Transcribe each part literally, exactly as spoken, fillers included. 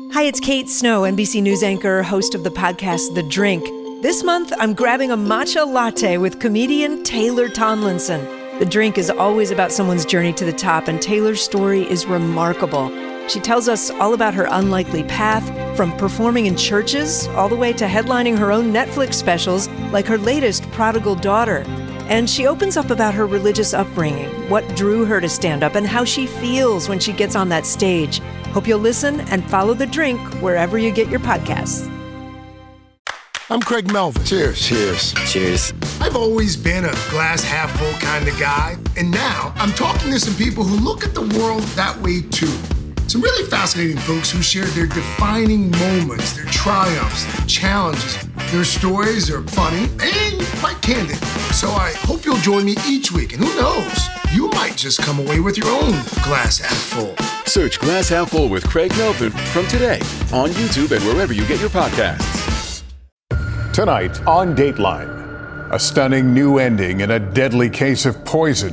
Hi, it's Kate Snow, N B C News anchor, host of the podcast The Drink. This month, I'm grabbing a matcha latte with comedian Taylor Tomlinson. The Drink is always about someone's journey to the top, and Taylor's story is remarkable. She tells us all about her unlikely path, from performing in churches all the way to headlining her own Netflix specials, like her latest, Prodigal Daughter. And she opens up about her religious upbringing, what drew her to stand up, and how she feels when she gets on that stage. Hope you'll listen and follow The Drink wherever you get your podcasts. I'm Craig Melvin. Cheers. Cheers. Cheers. I've always been a glass half full kind of guy, and now I'm talking to some people who look at the world that way too. Some really fascinating folks who share their defining moments, their triumphs, their challenges. Their stories are funny and quite candid. So I hope you'll join me each week, and who knows, you might just come away with your own glass half full. Search Glass Half Full with Craig Melvin from today on YouTube and wherever you get your podcasts. Tonight on Dateline, a stunning new ending in a deadly case of poison.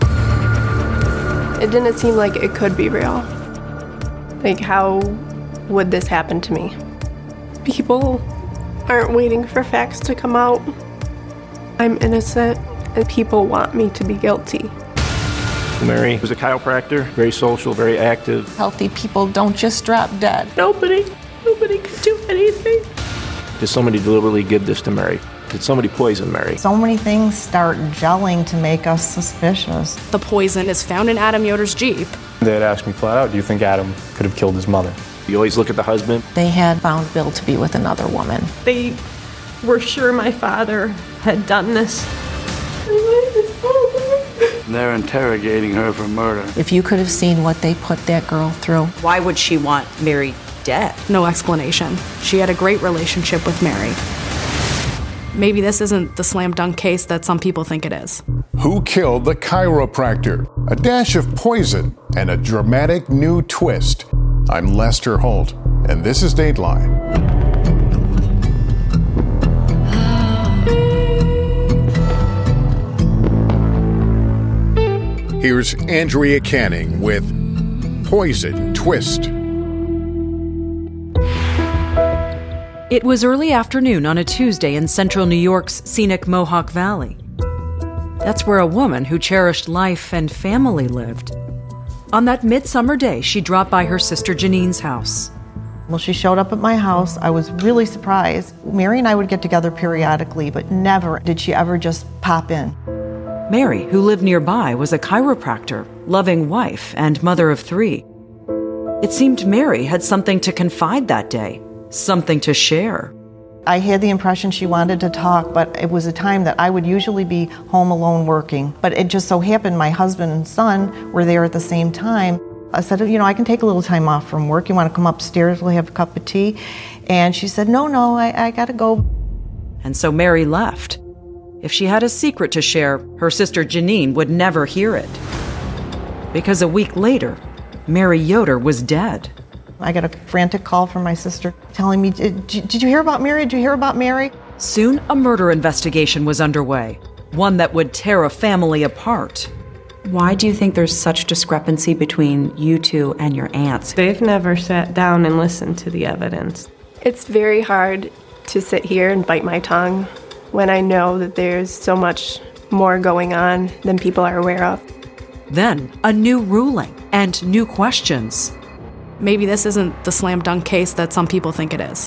It didn't seem like it could be real. Like, how would this happen to me? People aren't waiting for facts to come out. I'm innocent, and people want me to be guilty. Mary was a chiropractor, very social, very active. Healthy people don't just drop dead. Nobody, nobody could do anything. Did somebody deliberately give this to Mary? Did somebody poison Mary? So many things start gelling to make us suspicious. The poison is found in Adam Yoder's Jeep. They had asked me flat out, do you think Adam could have killed his mother? You always look at the husband. They had found Bill to be with another woman. They were sure my father had done this. They're interrogating her for murder. If you could have seen what they put that girl through. Why would she want Mary dead? No explanation. She had a great relationship with Mary. Maybe this isn't the slam dunk case that some people think it is. Who killed the chiropractor? A dash of poison and a dramatic new twist. I'm Lester Holt, and this is Dateline. Here's Andrea Canning with Poison Twist. It was early afternoon on a Tuesday in central New York's scenic Mohawk Valley. That's where a woman who cherished life and family lived. On that midsummer day, she dropped by her sister Janine's house. Well, she showed up at my house. I was really surprised. Mary and I would get together periodically, but never did she ever just pop in. Mary, who lived nearby, was a chiropractor, loving wife, and mother of three. It seemed Mary had something to confide that day, something to share. I had the impression she wanted to talk, but it was a time that I would usually be home alone working. But it just so happened my husband and son were there at the same time. I said, you know, I can take a little time off from work. You want to come upstairs? We'll have a cup of tea. And she said, no, no, I, I got to go. And so Mary left. If she had a secret to share, her sister Janine would never hear it. Because a week later, Mary Yoder was dead. I got a frantic call from my sister telling me, did, did you hear about Mary? Did you hear about Mary? Soon, a murder investigation was underway, one that would tear a family apart. Why do you think there's such discrepancy between you two and your aunts? They've never sat down and listened to the evidence. It's very hard to sit here and bite my tongue when I know that there's so much more going on than people are aware of. Then, a new ruling and new questions. Maybe this isn't the slam dunk case that some people think it is.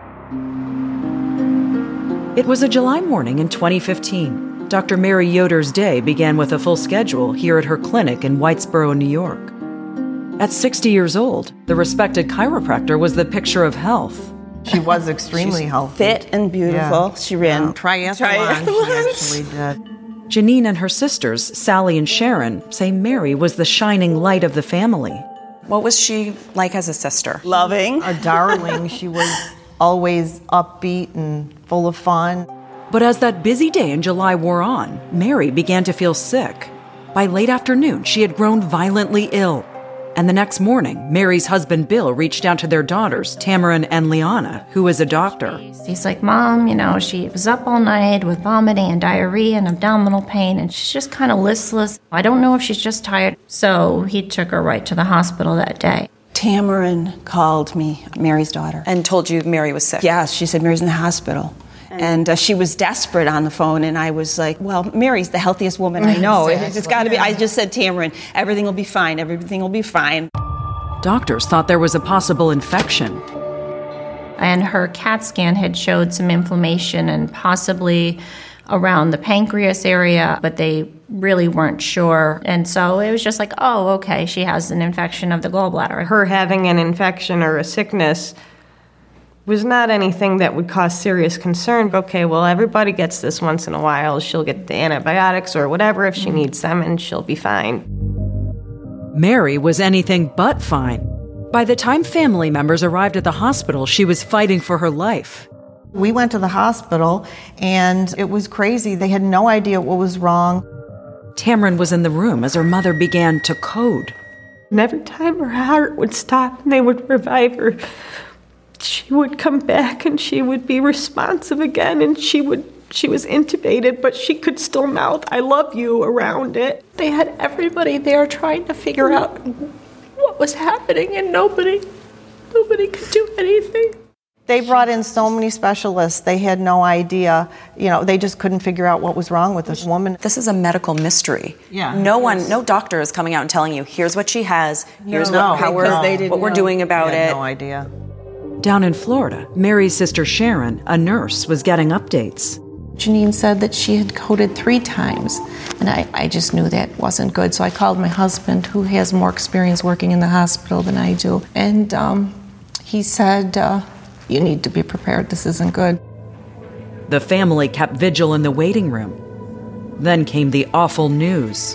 It was a July morning in twenty fifteen. Doctor Mary Yoder's day began with a full schedule here at her clinic in Whitesboro, New York. At sixty years old, the respected chiropractor was the picture of health. She was extremely She's healthy. Fit and beautiful. Yeah. She ran yeah. triathlons. She actually did. Janine and her sisters, Sally and Sharon, say Mary was the shining light of the family. What was she like as a sister? Loving. A darling. She was always upbeat and full of fun. But as that busy day in July wore on, Mary began to feel sick. By late afternoon, she had grown violently ill. And the next morning, Mary's husband Bill reached out to their daughters, Tamarin and Liana, who is a doctor. He's like, Mom, you know, she was up all night with vomiting and diarrhea and abdominal pain, and she's just kind of listless. I don't know if she's just tired. So he took her right to the hospital that day. Tamarin called me, Mary's daughter. And told you Mary was sick? Yes, she said Mary's in the hospital. And uh, she was desperate on the phone, and I was like, well, Mary's the healthiest woman I know. Exactly. It's got to be. I just said, Tamarin, everything will be fine. Everything will be fine. Doctors thought there was a possible infection. And her CAT scan had showed some inflammation and possibly around the pancreas area, but they really weren't sure. And so it was just like, oh, okay, she has an infection of the gallbladder. Her having an infection or a sickness was not anything that would cause serious concern. Okay, well, everybody gets this once in a while. She'll get the antibiotics or whatever if she needs them, and she'll be fine. Mary was anything but fine. By the time family members arrived at the hospital, she was fighting for her life. We went to the hospital, and it was crazy. They had no idea what was wrong. Tamarin was in the room as her mother began to code. And every time her heart would stop and they would revive her, she would come back and she would be responsive again, and she would she was intubated, but she could still mouth "I love you" around it. They had everybody there trying to figure out what was happening, and nobody nobody could do anything. They brought in so many specialists. They had no idea. You know, they just couldn't figure out what was wrong with this woman. This is a medical mystery. Yeah. No one, no doctor is coming out and telling you, here's what she has, here's no, what, how we're, they didn't what we're doing about they had it. No idea. Down in Florida, Mary's sister Sharon, a nurse, was getting updates. Janine said that she had coded three times, and I, I just knew that wasn't good. So I called my husband, who has more experience working in the hospital than I do, and um, he said, uh, you need to be prepared, this isn't good. The family kept vigil in the waiting room. Then came the awful news.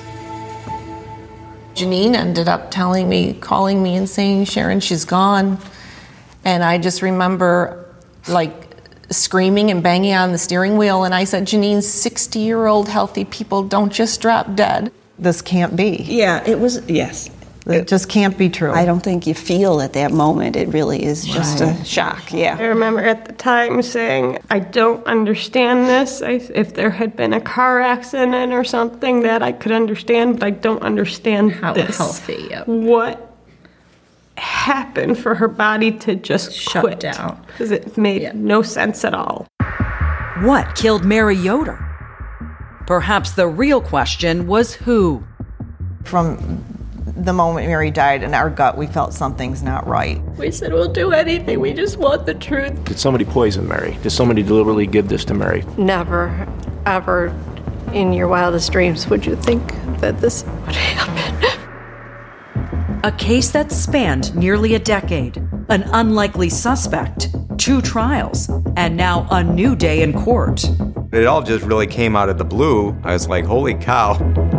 Janine ended up telling me, calling me and saying, Sharon, she's gone. And I just remember, like, screaming and banging on the steering wheel, and I said, Janine, sixty-year-old healthy people don't just drop dead. This can't be. Yeah, it was, yes. It just can't be true. I don't think you feel at that moment. It really is just right. a shock, yeah. I remember at the time saying, I don't understand this. I, if there had been a car accident or something that I could understand, but I don't understand How this. healthy, yep. What happened for her body to just Shut quit down. Because it made Yeah. no sense at all. What killed Mary Yoder? Perhaps the real question was who? From the moment Mary died, in our gut, we felt something's not right. We said, we'll do anything. We just want the truth. Did somebody poison Mary? Did somebody deliberately give this to Mary? Never, ever in your wildest dreams would you think that this would happen. A case that spanned nearly a decade, an unlikely suspect, two trials, and now a new day in court. It all just really came out of the blue. I was like, holy cow.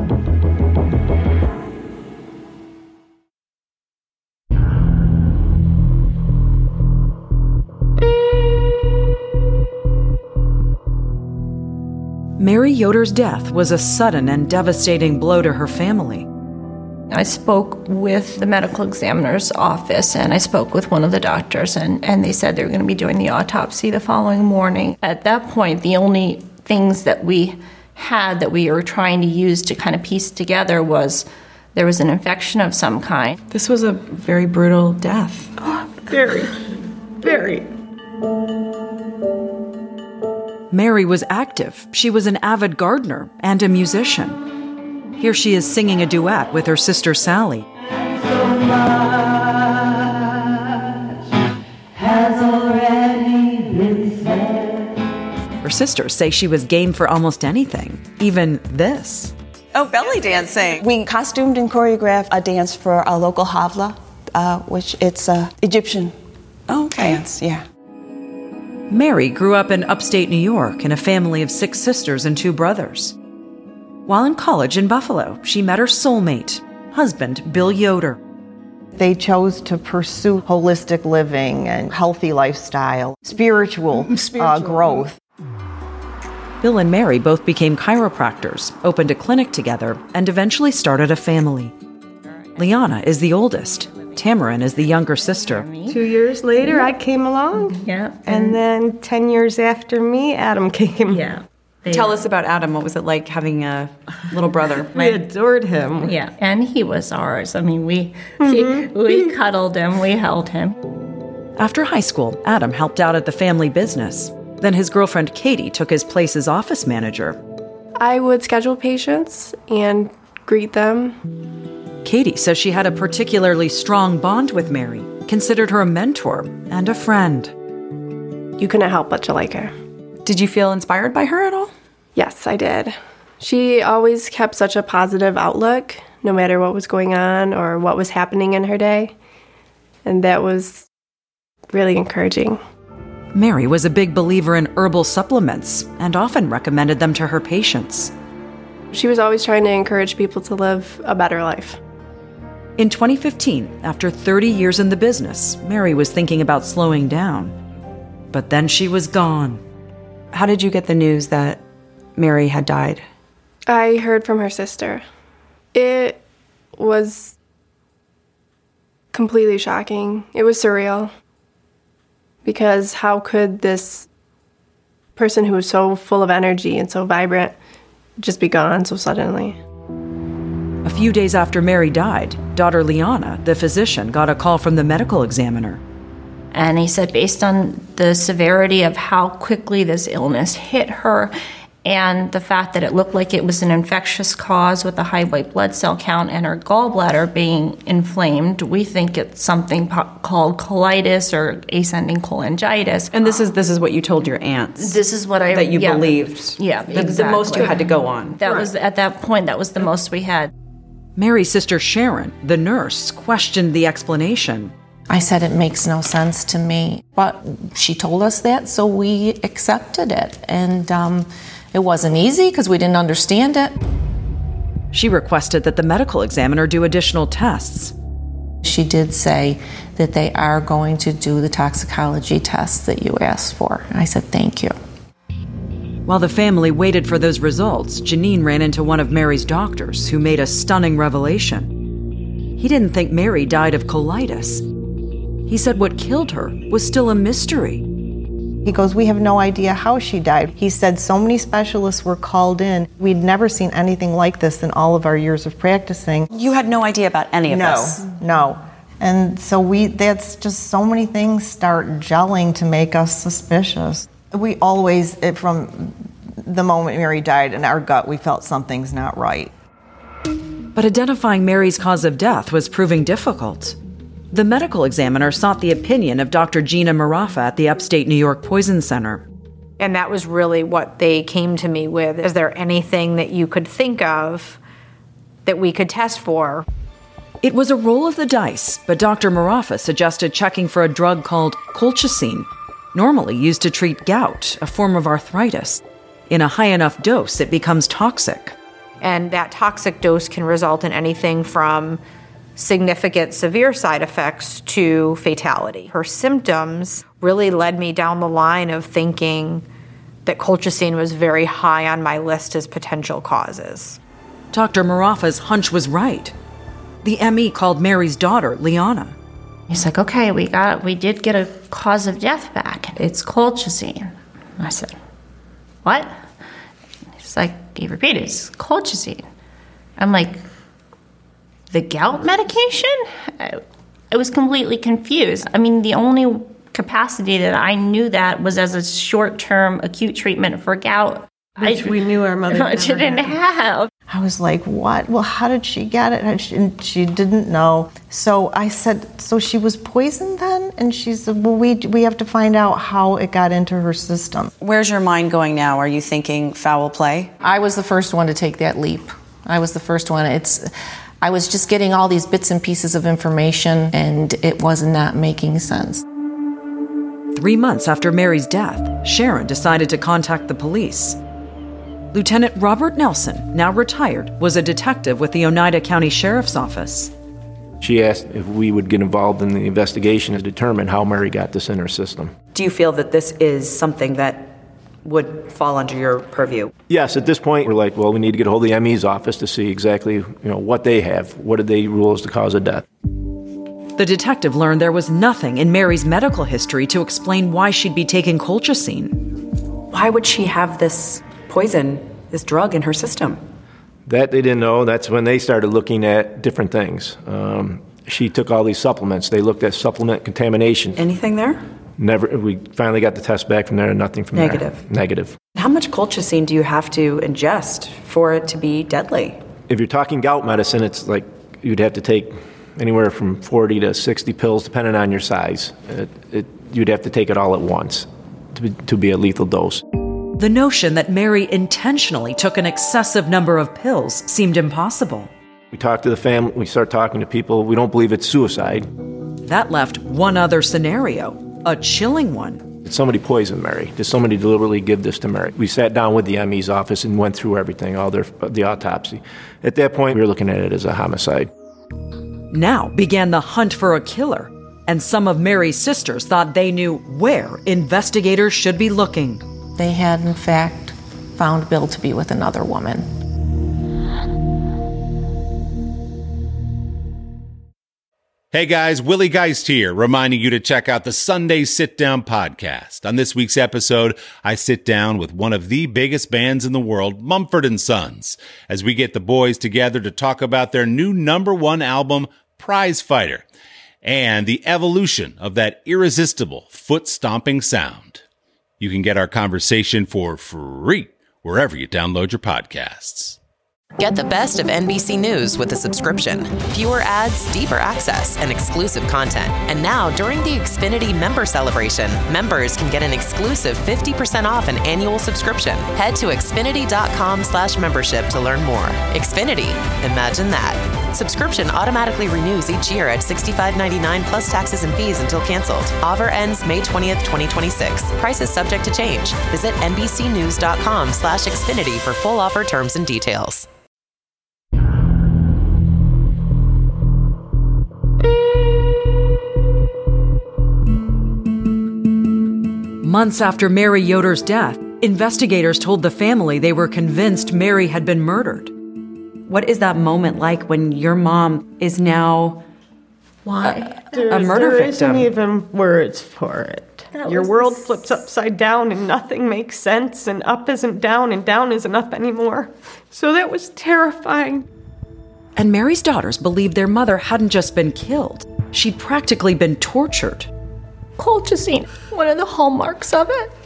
Mary Yoder's death was a sudden and devastating blow to her family. I spoke with the medical examiner's office, and I spoke with one of the doctors, and, and they said they were going to be doing the autopsy the following morning. At that point, the only things that we had that we were trying to use to kind of piece together was there was an infection of some kind. This was a very brutal death. Oh, very, very. Mary was active. She was an avid gardener and a musician. Here she is singing a duet with her sister Sally. Her sisters say she was game for almost anything, even this. Oh, belly dancing. We costumed and choreographed a dance for a local havla, uh, which it's uh, Egyptian oh, okay. dance, yeah. Mary grew up in upstate New York in a family of six sisters and two brothers. While in college in Buffalo, she met her soulmate, husband Bill Yoder. They chose to pursue holistic living and healthy lifestyle, spiritual, spiritual. Uh, growth. Bill and Mary both became chiropractors, opened a clinic together, and eventually started a family. Liana is the oldest. Tamarin is the younger sister. Two years later, I came along. Yeah. And then ten years after me, Adam came. Yeah. Tell us about Adam. What was it like having a little brother? We adored him. Yeah, and he was ours. I mean, we mm-hmm. he, we cuddled him, we held him. After high school, Adam helped out at the family business. Then his girlfriend Katie took his place as office manager. I would schedule patients and greet them. Katie says she had a particularly strong bond with Mary, considered her a mentor and a friend. You couldn't help but to like her. Did you feel inspired by her at all? Yes, I did. She always kept such a positive outlook, no matter what was going on or what was happening in her day. And that was really encouraging. Mary was a big believer in herbal supplements and often recommended them to her patients. She was always trying to encourage people to live a better life. In twenty fifteen, after thirty years in the business, Mary was thinking about slowing down. But then she was gone. How did you get the news that Mary had died? I heard from her sister. It was completely shocking. It was surreal. Because how could this person who was so full of energy and so vibrant just be gone so suddenly? A few days after Mary died, daughter Liana, the physician, got a call from the medical examiner. And he said, based on the severity of how quickly this illness hit her and the fact that it looked like it was an infectious cause with a high white blood cell count and her gallbladder being inflamed, we think it's something po- called colitis or ascending cholangitis. And this is this is what you told your aunts? This is what I... That you yeah, believed? Yeah, the, exactly. The most you had to go on? That right. was, at that point, that was the most we had. Mary's sister Sharon, the nurse, questioned the explanation. I said it makes no sense to me, but she told us that, so we accepted it. And um, it wasn't easy because we didn't understand it. She requested that the medical examiner do additional tests. She did say that they are going to do the toxicology tests that you asked for. And I said, thank you. While the family waited for those results, Janine ran into one of Mary's doctors who made a stunning revelation. He didn't think Mary died of colitis. He said what killed her was still a mystery. He goes, we have no idea how she died. He said so many specialists were called in. We'd never seen anything like this in all of our years of practicing. You had no idea about any of no, this? No, no. And so we, that's just so many things start gelling to make us suspicious. We always, from the moment Mary died, in our gut, we felt something's not right. But identifying Mary's cause of death was proving difficult. The medical examiner sought the opinion of Doctor Gina Marafa at the Upstate New York Poison Center. And that was really what they came to me with. Is there anything that you could think of that we could test for? It was a roll of the dice, but Doctor Marafa suggested checking for a drug called colchicine, normally used to treat gout, a form of arthritis. In a high enough dose, it becomes toxic. And that toxic dose can result in anything from significant severe side effects to fatality. Her symptoms really led me down the line of thinking that colchicine was very high on my list as potential causes. Doctor Marafa's hunch was right. The M E called Mary's daughter, Liana. He's like, okay, we got, we did get a cause of death back. It's colchicine. I said, what? He's like, he repeated, it's colchicine. I'm like, the gout medication? I, I was completely confused. I mean, the only capacity that I knew that was as a short-term acute treatment for gout. Which I, we knew our mother no, didn't have. I was like, what? Well, how did she get it? And she, and she didn't know. So I said, so she was poisoned then? And she said, well, we we have to find out how it got into her system. Where's your mind going now? Are you thinking foul play? I was the first one to take that leap. I was the first one. It's, I was just getting all these bits and pieces of information, and it was not making sense. Three months after Mary's death, Sharon decided to contact the police. Lieutenant Robert Nelson, now retired, was a detective with the Oneida County Sheriff's Office. She asked if we would get involved in the investigation to determine how Mary got this in her system. Do you feel that this is something that would fall under your purview? Yes, at this point, we're like, well, we need to get a hold of the M E's office to see exactly, you know, what they have. What did they rule as the cause of death? The detective learned there was nothing in Mary's medical history to explain why she'd be taking colchicine. Why would she have this poison, this drug in her system. That they didn't know. That's when they started looking at different things. Um, she took all these supplements. They looked at supplement contamination. Anything there? Never. We finally got the test back from there, and nothing from Negative. there. Negative. How much colchicine do you have to ingest for it to be deadly? If you're talking gout medicine, it's like you'd have to take anywhere from forty to sixty pills, depending on your size. It, it, you'd have to take it all at once to be, to be a lethal dose. The notion that Mary intentionally took an excessive number of pills seemed impossible. We talked to the family, we start talking to people, we don't believe it's suicide. That left one other scenario, a chilling one. Did somebody poison Mary? Did somebody deliberately give this to Mary? We sat down with the M E's office and went through everything, all their the autopsy. At that point, we were looking at it as a homicide. Now began the hunt for a killer, and some of Mary's sisters thought they knew where investigators should be looking. They had, in fact, found Bill to be with another woman. Hey guys, Willie Geist here, reminding you to check out the Sunday Sit Down podcast. On this week's episode, I sit down with one of the biggest bands in the world, Mumford and Sons, as we get the boys together to talk about their new number one album, Prize Fighter, and the evolution of that irresistible foot-stomping sound. You can get our conversation for free wherever you download your podcasts. Get the best of N B C News with a subscription. Fewer ads, deeper access, and exclusive content. And now, during the Xfinity Member Celebration, members can get an exclusive fifty percent off an annual subscription. Head to Xfinity.com slash membership to learn more. Xfinity. Imagine that. Subscription automatically renews each year at sixty-five ninety-nine plus taxes and fees until canceled. Offer ends May twentieth, twenty twenty-six. Prices subject to change. Visit NBCnews.com slash Xfinity for full offer terms and details. Months after Mary Yoder's death, investigators told the family they were convinced Mary had been murdered. What is that moment like when your mom is now Why? a, a murder there victim? There isn't even words for it. That Your was world the s- flips upside down and nothing makes sense, and up isn't down and down isn't up anymore. So that was terrifying. And Mary's daughters believed their mother hadn't just been killed. She'd practically been tortured. Colchicine, one of the hallmarks of it,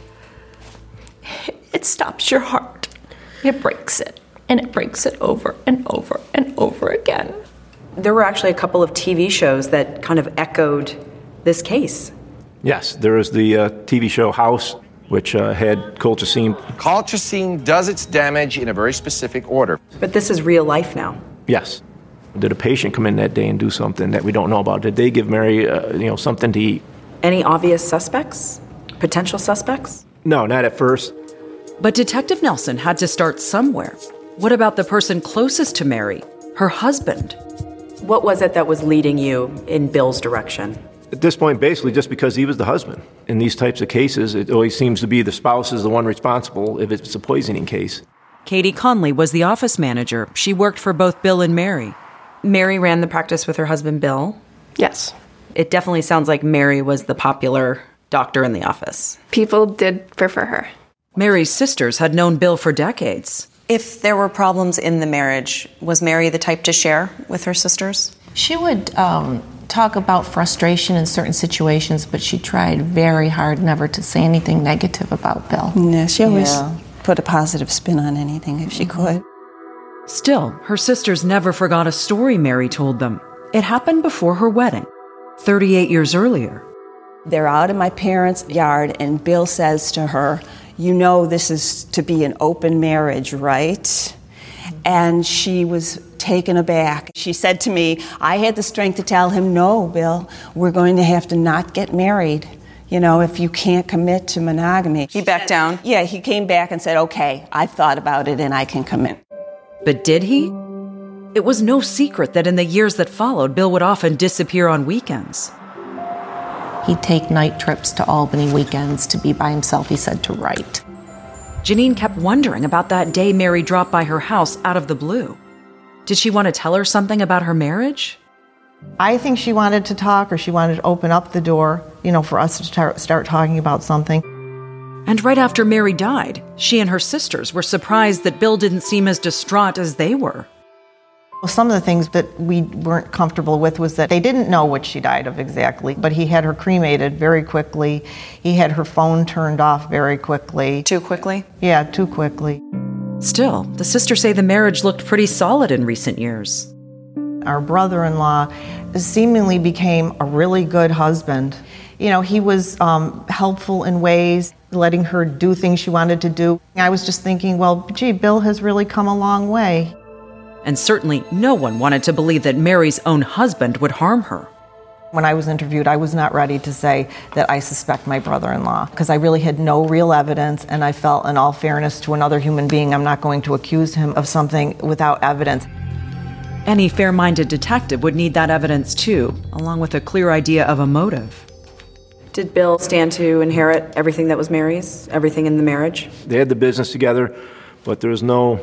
it stops your heart. It breaks it, and it breaks it over and over and over again. There were actually a couple of T V shows that kind of echoed this case. Yes, there was the uh, T V show House, which uh, had colchicine. Colchicine does its damage in a very specific order. But this is real life now. Yes. Did a patient come in that day and do something that we don't know about? Did they give Mary, uh, you know, something to eat? Any obvious suspects? Potential suspects? No, not at first. But Detective Nelson had to start somewhere. What about the person closest to Mary, her husband? What was it that was leading you in Bill's direction? At this point, basically just because he was the husband. In these types of cases, it always seems to be the spouse is the one responsible if it's a poisoning case. Katie Conley was the office manager. She worked for both Bill and Mary. Mary ran the practice with her husband, Bill? Yes. It definitely sounds like Mary was the popular doctor in the office. People did prefer her. Mary's sisters had known Bill for decades. If there were problems in the marriage, was Mary the type to share with her sisters? She would um, talk about frustration in certain situations, but she tried very hard never to say anything negative about Bill. Yeah, she always Yeah. put a positive spin on anything if she could. Still, her sisters never forgot a story Mary told them. It happened before her wedding, thirty-eight years earlier. They're out in my parents' yard, and Bill says to her, "You know this is to be an open marriage, right?" And she was taken aback. She said to me, I had the strength to tell him, "No, Bill, we're going to have to not get married, you know, if you can't commit to monogamy." He backed down? Yeah, he came back and said, "Okay, I've thought about it and I can commit." But did he? It was no secret that in the years that followed, Bill would often disappear on weekends. He'd take night trips to Albany weekends to be by himself, he said, to write. Janine kept wondering about that day Mary dropped by her house out of the blue. Did she want to tell her something about her marriage? I think she wanted to talk, or she wanted to open up the door, you know, for us to tar- start talking about something. And right after Mary died, she and her sisters were surprised that Bill didn't seem as distraught as they were. Well, some of the things that we weren't comfortable with was that they didn't know what she died of exactly, but he had her cremated very quickly. He had her phone turned off very quickly. Too quickly? Yeah, too quickly. Still, the sisters say the marriage looked pretty solid in recent years. Our brother-in-law seemingly became a really good husband. You know, he was um, helpful in ways, letting her do things she wanted to do. I was just thinking, well, gee, Bill has really come a long way. And certainly no one wanted to believe that Mary's own husband would harm her. When I was interviewed, I was not ready to say that I suspect my brother-in-law, because I really had no real evidence, and I felt, in all fairness to another human being, I'm not going to accuse him of something without evidence. Any fair-minded detective would need that evidence too, along with a clear idea of a motive. Did Bill stand to inherit everything that was Mary's, everything in the marriage? They had the business together, but there was no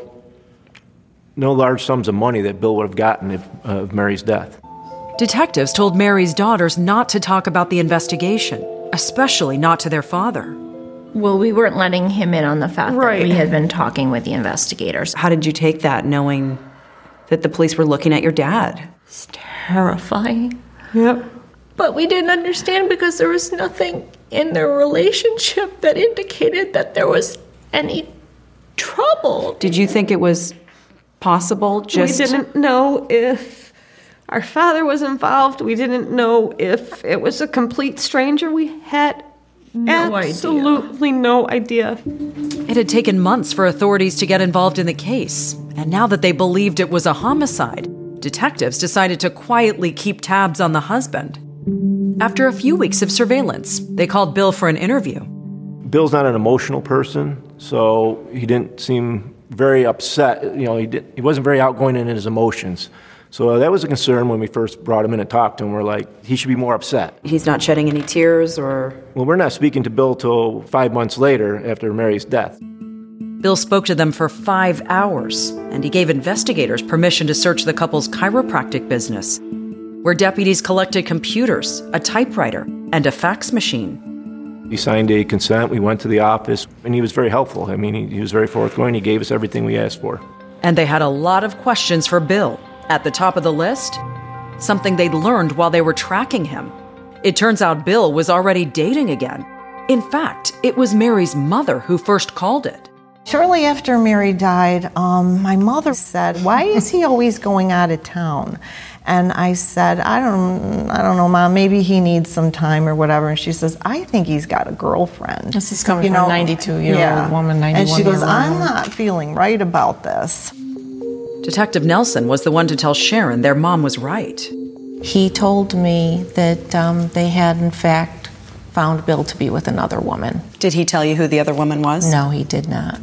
no large sums of money that Bill would have gotten if, uh, of Mary's death. Detectives told Mary's daughters not to talk about the investigation, especially not to their father. Well, we weren't letting him in on the fact Right. that we had been talking with the investigators. How did you take that, knowing that the police were looking at your dad? It's terrifying. Yep. But we didn't understand because there was nothing in their relationship that indicated that there was any trouble. Did you think it was possible just... We didn't know if our father was involved. We didn't know if it was a complete stranger. We had no absolutely idea. no idea. It had taken months for authorities to get involved in the case, and now that they believed it was a homicide, detectives decided to quietly keep tabs on the husband. After a few weeks of surveillance, they called Bill for an interview. Bill's not an emotional person, so he didn't seem very upset. You know, he did, he wasn't very outgoing in his emotions. So that was a concern when we first brought him in and talked to him. We're like, he should be more upset. He's not shedding any tears or... Well, we're not speaking to Bill till five months later after Mary's death. Bill spoke to them for five hours, and he gave investigators permission to search the couple's chiropractic business, where deputies collected computers, a typewriter, and a fax machine. He signed a consent. We went to the office, and he was very helpful. I mean, he, he was very forthgoing. He gave us everything we asked for. And they had a lot of questions for Bill. At the top of the list, something they'd learned while they were tracking him. It turns out Bill was already dating again. In fact, it was Mary's mother who first called it. Shortly after Mary died, um, my mother said, "Why is he always going out of town?" And I said, I don't, I don't know, Mom, maybe he needs some time or whatever. And she says, I think he's got a girlfriend. This is coming from a ninety-two-year-old woman, And she goes, ninety-one-year-old I'm woman. not feeling right about this. Detective Nelson was the one to tell Sharon their mom was right. He told me that um, they had, in fact, found Bill to be with another woman. Did he tell you who the other woman was? No, he did not.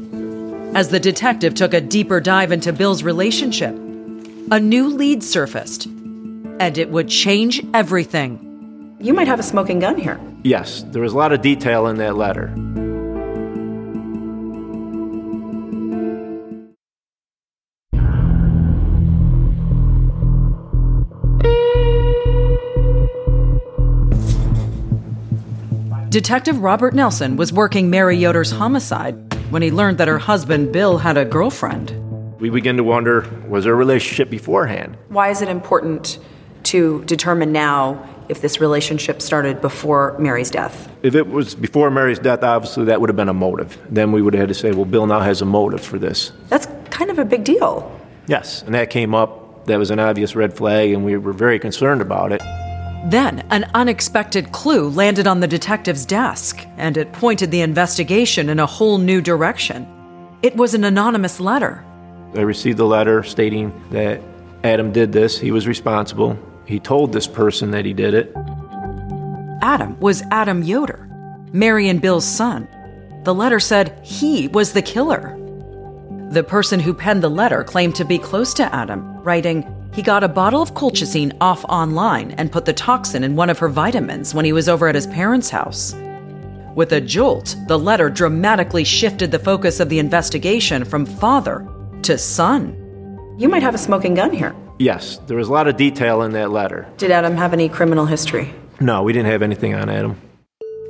As the detective took a deeper dive into Bill's relationship, a new lead surfaced, and it would change everything. You might have a smoking gun here. Yes, there was a lot of detail in that letter. Detective Robert Nelson was working Mary Yoder's homicide when he learned that her husband, Bill, had a girlfriend. We begin to wonder, was there a relationship beforehand? Why is it important to determine now if this relationship started before Mary's death? If it was before Mary's death, obviously that would have been a motive. Then we would have had to say, well, Bill now has a motive for this. That's kind of a big deal. Yes, and that came up. That was an obvious red flag, and we were very concerned about it. Then, an unexpected clue landed on the detective's desk, and it pointed the investigation in a whole new direction. It was an anonymous letter. I received a letter stating that Adam did this. He was responsible. He told this person that he did it. Adam was Adam Yoder, Mary and Bill's son. The letter said he was the killer. The person who penned the letter claimed to be close to Adam, writing, he got a bottle of colchicine off online and put the toxin in one of her vitamins when he was over at his parents' house. With a jolt, the letter dramatically shifted the focus of the investigation from father to son. You might have a smoking gun here. Yes, there was a lot of detail in that letter. Did Adam have any criminal history? No, we didn't have anything on Adam.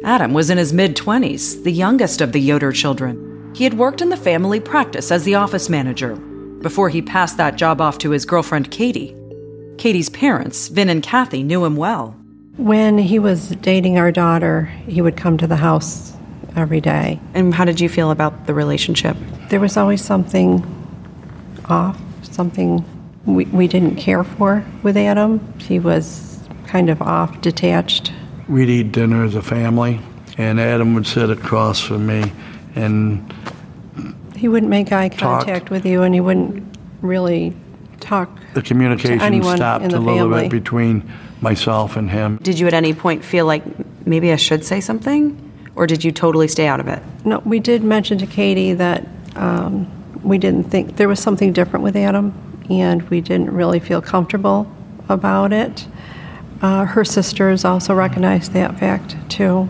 Adam was in his mid-twenties, the youngest of the Yoder children. He had worked in the family practice as the office manager before he passed that job off to his girlfriend, Katie. Katie's parents, Vin and Kathy, knew him well. When he was dating our daughter, he would come to the house every day. And how did you feel about the relationship? There was always something off, something we, we didn't care for with Adam. He was kind of off, detached. We'd eat dinner as a family, and Adam would sit across from me, and he wouldn't make eye contact talked. with you, and he wouldn't really talk the communication to anyone stopped in the a little family. bit between myself and him. Did you at any point feel like maybe I should say something? Or did you totally stay out of it? No, we did mention to Katie that um, we didn't think there was something different with Adam, and we didn't really feel comfortable about it. Uh, her sisters also recognized that fact, too.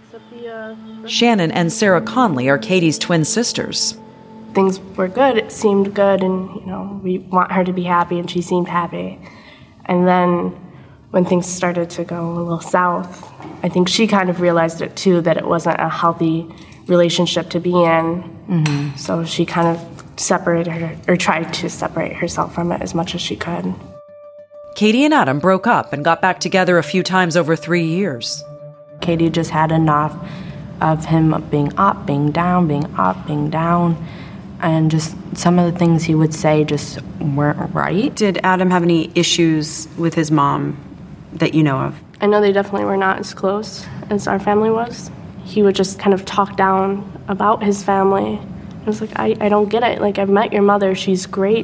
Shannon and Sarah Conley are Katie's twin sisters. Things were good, it seemed good, and you know, we want her to be happy, and she seemed happy. And then when things started to go a little south, I think she kind of realized it too, that it wasn't a healthy relationship to be in. Mm-hmm. So she kind of separated her, or tried to separate herself from it as much as she could. Katie and Adam broke up and got back together a few times over three years. Katie just had enough of him being up, being down, being up, being down. And just some of the things he would say just weren't right. Did Adam have any issues with his mom that you know of? I know they definitely were not as close as our family was. He would just kind of talk down about his family. I was like, I, I don't get it. Like, I've met your mother. She's great.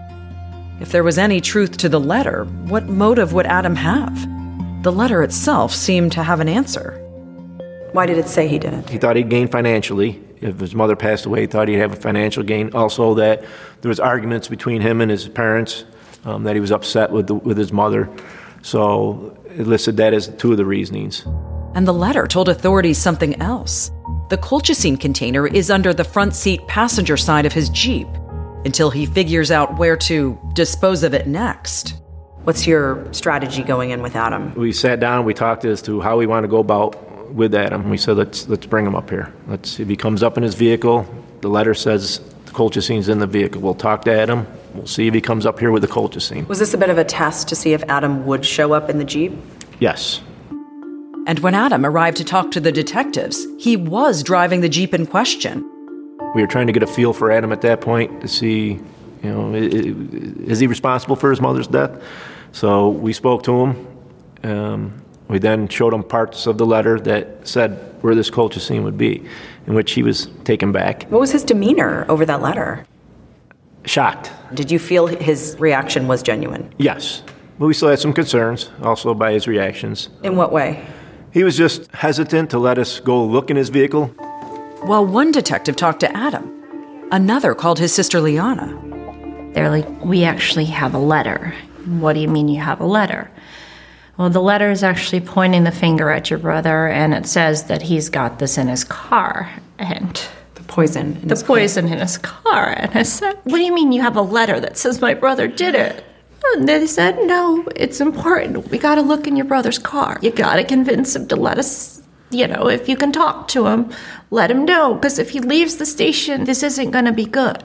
If there was any truth to the letter, what motive would Adam have? The letter itself seemed to have an answer. Why did it say he did it? He thought he'd gain financially. If his mother passed away, he thought he'd have a financial gain. Also, that there was arguments between him and his parents, um, that he was upset with the, with his mother. So it listed that as two of the reasonings. And the letter told authorities something else. The colchicine container is under the front seat passenger side of his Jeep until he figures out where to dispose of it next. What's your strategy going in with Adam? We sat down, we talked as to how we want to go about with Adam. We said, let's let's bring him up here. Let's if he comes up in his vehicle, the letter says the colchicine's in the vehicle. We'll talk to Adam. We'll see if he comes up here with the colchicine. Was this a bit of a test to see if Adam would show up in the Jeep? Yes. And when Adam arrived to talk to the detectives, he was driving the Jeep in question. We were trying to get a feel for Adam at that point to see, you know, is he responsible for his mother's death? So we spoke to him. Um, we then showed him parts of the letter that said where this colchicine would be, in which he was taken back. What was his demeanor over that letter? Shocked. Did you feel his reaction was genuine? Yes. But we still had some concerns, also by his reactions. In what way? He was just hesitant to let us go look in his vehicle. While one detective talked to Adam, another called his sister Liana. They're like, we actually have a letter. What do you mean you have a letter? Well, the letter is actually pointing the finger at your brother, and it says that he's got this in his car. And the poison. In the poison car. in his car. And I said, what do you mean you have a letter that says my brother did it? And they said, no, it's important. We got to look in your brother's car. You got to convince him to let us, you know, if you can talk to him, let him know. Because if he leaves the station, this isn't going to be good.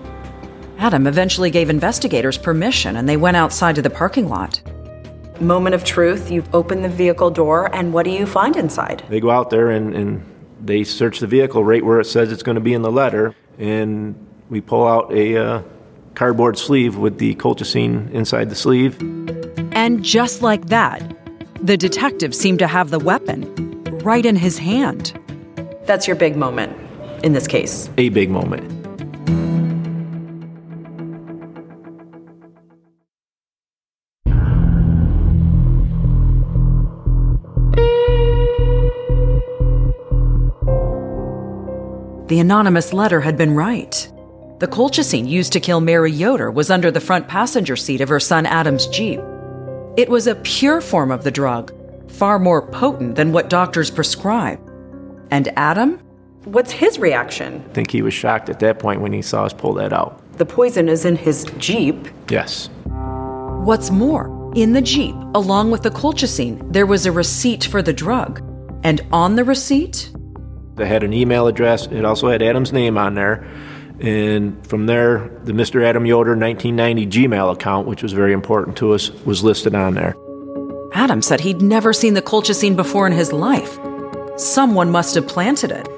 Adam eventually gave investigators permission, and they went outside to the parking lot. Moment of truth, you open the vehicle door, and what do you find inside? They go out there, and, and they search the vehicle right where it says it's going to be in the letter, and we pull out a uh, cardboard sleeve with the colchicine inside the sleeve. And just like that, the detective seemed to have the weapon right in his hand. That's your big moment in this case. A big moment. The anonymous letter had been right. The colchicine used to kill Mary Yoder was under the front passenger seat of her son Adam's Jeep. It was a pure form of the drug, far more potent than what doctors prescribe. And Adam? What's his reaction? I think he was shocked at that point when he saw us pull that out. The poison is in his Jeep. Yes. What's more, in the Jeep, along with the colchicine, there was a receipt for the drug. And on the receipt? They had an email address. It also had Adam's name on there. And from there, the Mister Adam Yoder nineteen ninety Gmail account, which was very important to us, was listed on there. Adam said he'd never seen the colchicine before in his life. Someone must have planted it.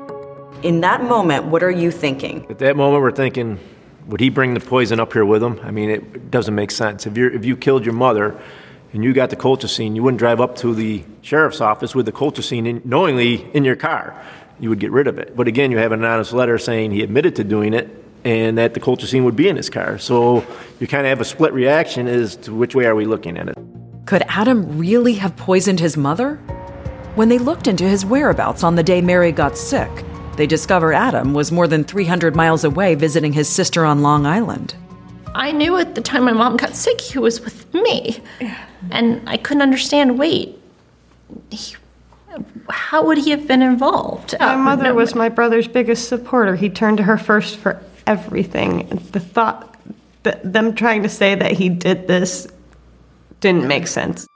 In that moment, what are you thinking? At that moment, we're thinking, would he bring the poison up here with him? I mean, it doesn't make sense. If you're if you killed your mother and you got the colchicine, you wouldn't drive up to the sheriff's office with the colchicine in, knowingly in your car. You would get rid of it. But again, you have an anonymous letter saying he admitted to doing it and that the colchicine would be in his car. So you kind of have a split reaction as to which way are we looking at it. Could Adam really have poisoned his mother? When they looked into his whereabouts on the day Mary got sick, they discovered Adam was more than three hundred miles away visiting his sister on Long Island. I knew at the time my mom got sick, he was with me. And I couldn't understand, wait, he, how would he have been involved? My Uh, mother no, was my brother's biggest supporter. He turned to her first for everything. And the thought that them trying to say that he did this didn't make sense.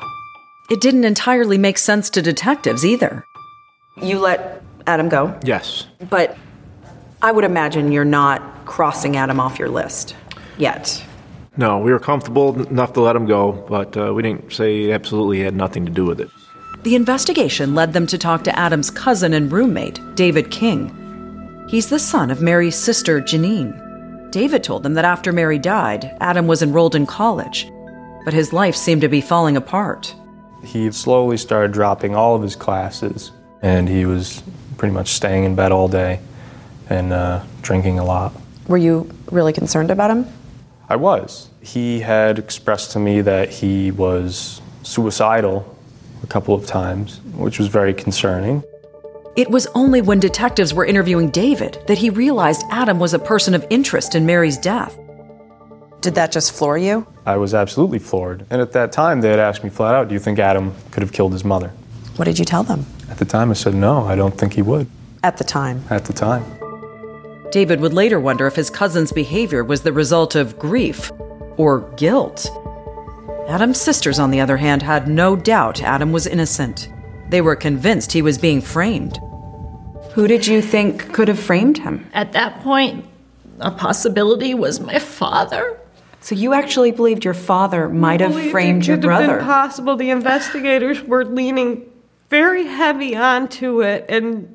It didn't entirely make sense to detectives either. You let Adam go? Yes. But I would imagine you're not crossing Adam off your list yet. No, we were comfortable enough to let him go, but uh, we didn't say he absolutely had nothing to do with it. The investigation led them to talk to Adam's cousin and roommate, David King. He's the son of Mary's sister, Janine. David told them that after Mary died, Adam was enrolled in college, but his life seemed to be falling apart. He slowly started dropping all of his classes, and he was pretty much staying in bed all day and uh, drinking a lot. Were you really concerned about him? I was. He had expressed to me that he was suicidal a couple of times, which was very concerning. It was only when detectives were interviewing David that he realized Adam was a person of interest in Mary's death. Did that just floor you? I was absolutely floored. And at that time, they had asked me flat out, do you think Adam could have killed his mother? What did you tell them? At the time, I said, no, I don't think he would. At the time? At the time. David would later wonder if his cousin's behavior was the result of grief or guilt. Adam's sisters, on the other hand, had no doubt Adam was innocent. They were convinced he was being framed. Who did you think could have framed him? At that point, a possibility was my father. So you actually believed your father might have framed your It could have brother? been possible. The investigators were leaning very heavy onto it and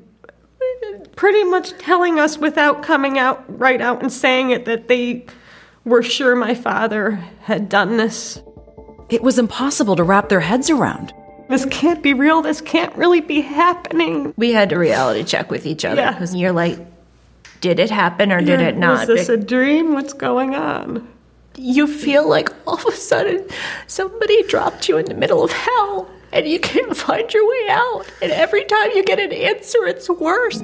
pretty much telling us without coming out right out and saying it that they were sure my father had done this. It was impossible to wrap their heads around. This can't be real. This can't really be happening. We had to reality check with each other because you're like, did it happen or did Yeah, it not? Was this a dream? What's going on? You feel like all of a sudden somebody dropped you in the middle of hell and you can't find your way out. And every time you get an answer, it's worse.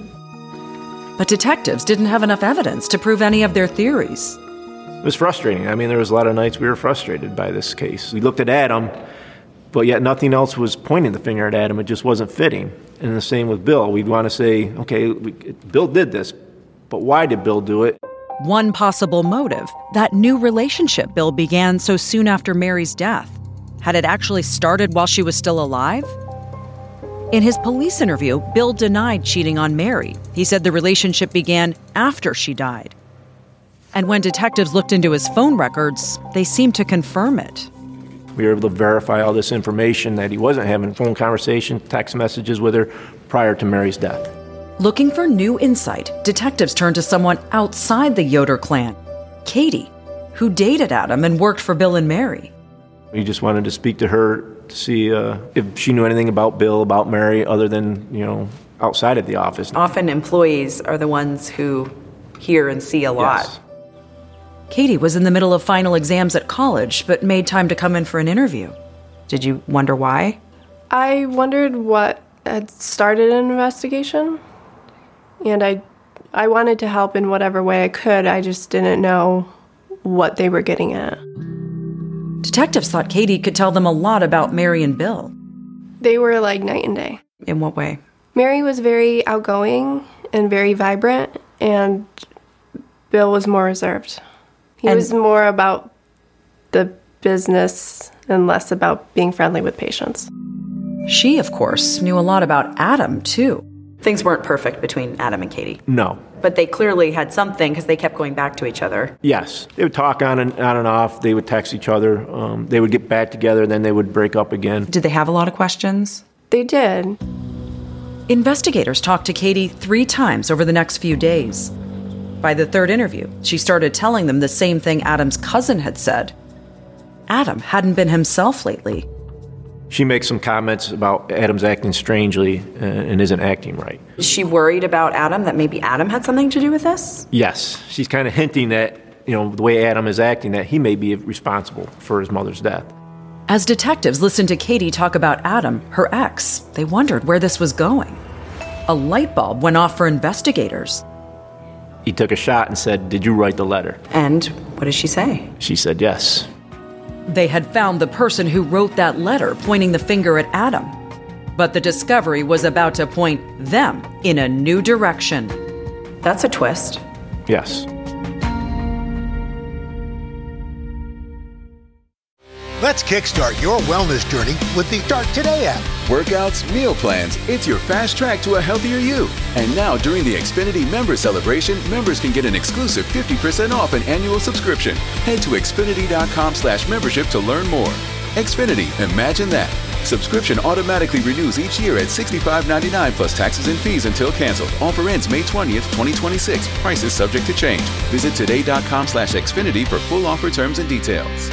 But detectives didn't have enough evidence to prove any of their theories. It was frustrating. I mean, there was a lot of nights we were frustrated by this case. We looked at Adam, but yet nothing else was pointing the finger at Adam. It just wasn't fitting. And the same with Bill. We'd want to say, okay, we, Bill did this, but why did Bill do it? One possible motive, that new relationship Bill began so soon after Mary's death. Had it actually started while she was still alive? In his police interview, Bill denied cheating on Mary. He said the relationship began after she died. And when detectives looked into his phone records, they seemed to confirm it. We were able to verify all this information that he wasn't having phone conversation, text messages with her prior to Mary's death. Looking for new insight, detectives turned to someone outside the Yoder clan, Katie, who dated Adam and worked for Bill and Mary. We just wanted to speak to her to see uh, if she knew anything about Bill, about Mary, other than, you know, outside of the office. Often employees are the ones who hear and see a lot. Yes. Katie was in the middle of final exams at college, but made time to come in for an interview. Did you wonder why? I wondered what had started an investigation, and I, I wanted to help in whatever way I could. I just didn't know what they were getting at. Detectives thought Katie could tell them a lot about Mary and Bill. They were like night and day. In what way? Mary was very outgoing and very vibrant, and Bill was more reserved. He And- was more about the business and less about being friendly with patients. She, of course, knew a lot about Adam, too. Things weren't perfect between Adam and Katie. No. But they clearly had something because they kept going back to each other. Yes. They would talk on and on and off. They would text each other. Um, they would get back together, then they would break up again. Did they have a lot of questions? They did. Investigators talked to Katie three times over the next few days. By the third interview, she started telling them the same thing Adam's cousin had said. Adam hadn't been himself lately. She makes some comments about Adam's acting strangely uh, and isn't acting right. Is she worried about Adam, that maybe Adam had something to do with this? Yes. She's kind of hinting that, you know, the way Adam is acting, that he may be responsible for his mother's death. As detectives listened to Katie talk about Adam, her ex, they wondered where this was going. A light bulb went off for investigators. He took a shot and said, "Did you write the letter?" And what did she say? She said yes. They had found the person who wrote that letter, pointing the finger at Adam. But the discovery was about to point them in a new direction. That's a twist. Yes. Let's kickstart your wellness journey with the Start Today app. Workouts, meal plans, it's your fast track to a healthier you. And now during the Xfinity Member Celebration, members can get an exclusive fifty percent off an annual subscription. Head to Xfinity.com slash membership to learn more. Xfinity, imagine that. Subscription automatically renews each year at sixty-five ninety-nine plus taxes and fees until canceled. Offer ends May twentieth, twenty twenty-six. Prices subject to change. Visit today.com slash Xfinity for full offer terms and details.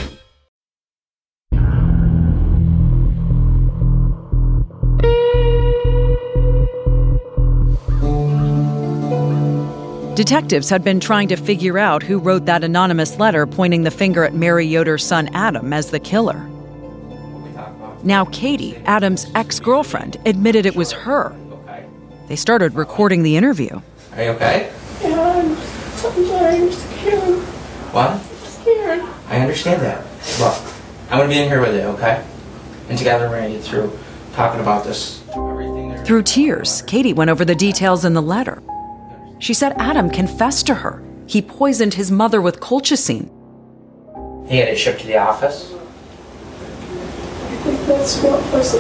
Detectives had been trying to figure out who wrote that anonymous letter pointing the finger at Mary Yoder's son Adam as the killer. Now Katie, Adam's ex-girlfriend, admitted it was her. They started recording the interview. Are you okay? Yeah, I'm, I'm sorry, I'm scared. What? I'm scared. I understand that. Look, I'm going to be in here with you, okay? And together we're going to get through talking about this. Through tears, Katie went over the details in the letter. She said Adam confessed to her. He poisoned his mother with colchicine. He had it shipped to the office? I think that's what was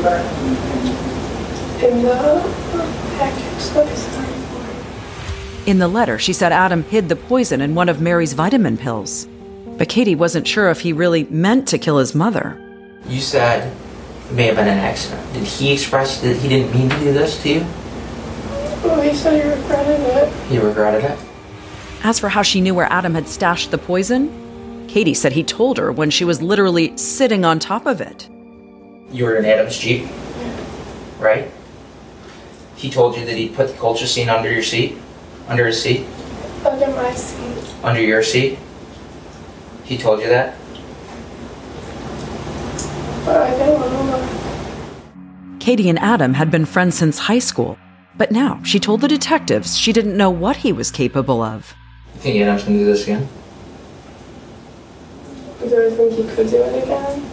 in the package. What is that? In the letter, she said Adam hid the poison in one of Mary's vitamin pills. But Katie wasn't sure if he really meant to kill his mother. You said it may have been an accident. Did he express that he didn't mean to do this to you? Well, he said he regretted it. He regretted it? As for how she knew where Adam had stashed the poison, Katie said he told her when she was literally sitting on top of it. You were in Adam's Jeep? Yeah. Right? He told you that he put the colchicine under your seat? Under his seat? Under my seat. Under your seat? He told you that? But I didn't remember. Katie and Adam had been friends since high school. But now, she told the detectives she didn't know what he was capable of. You think Adam's going to do this again? Do I think he could do it again?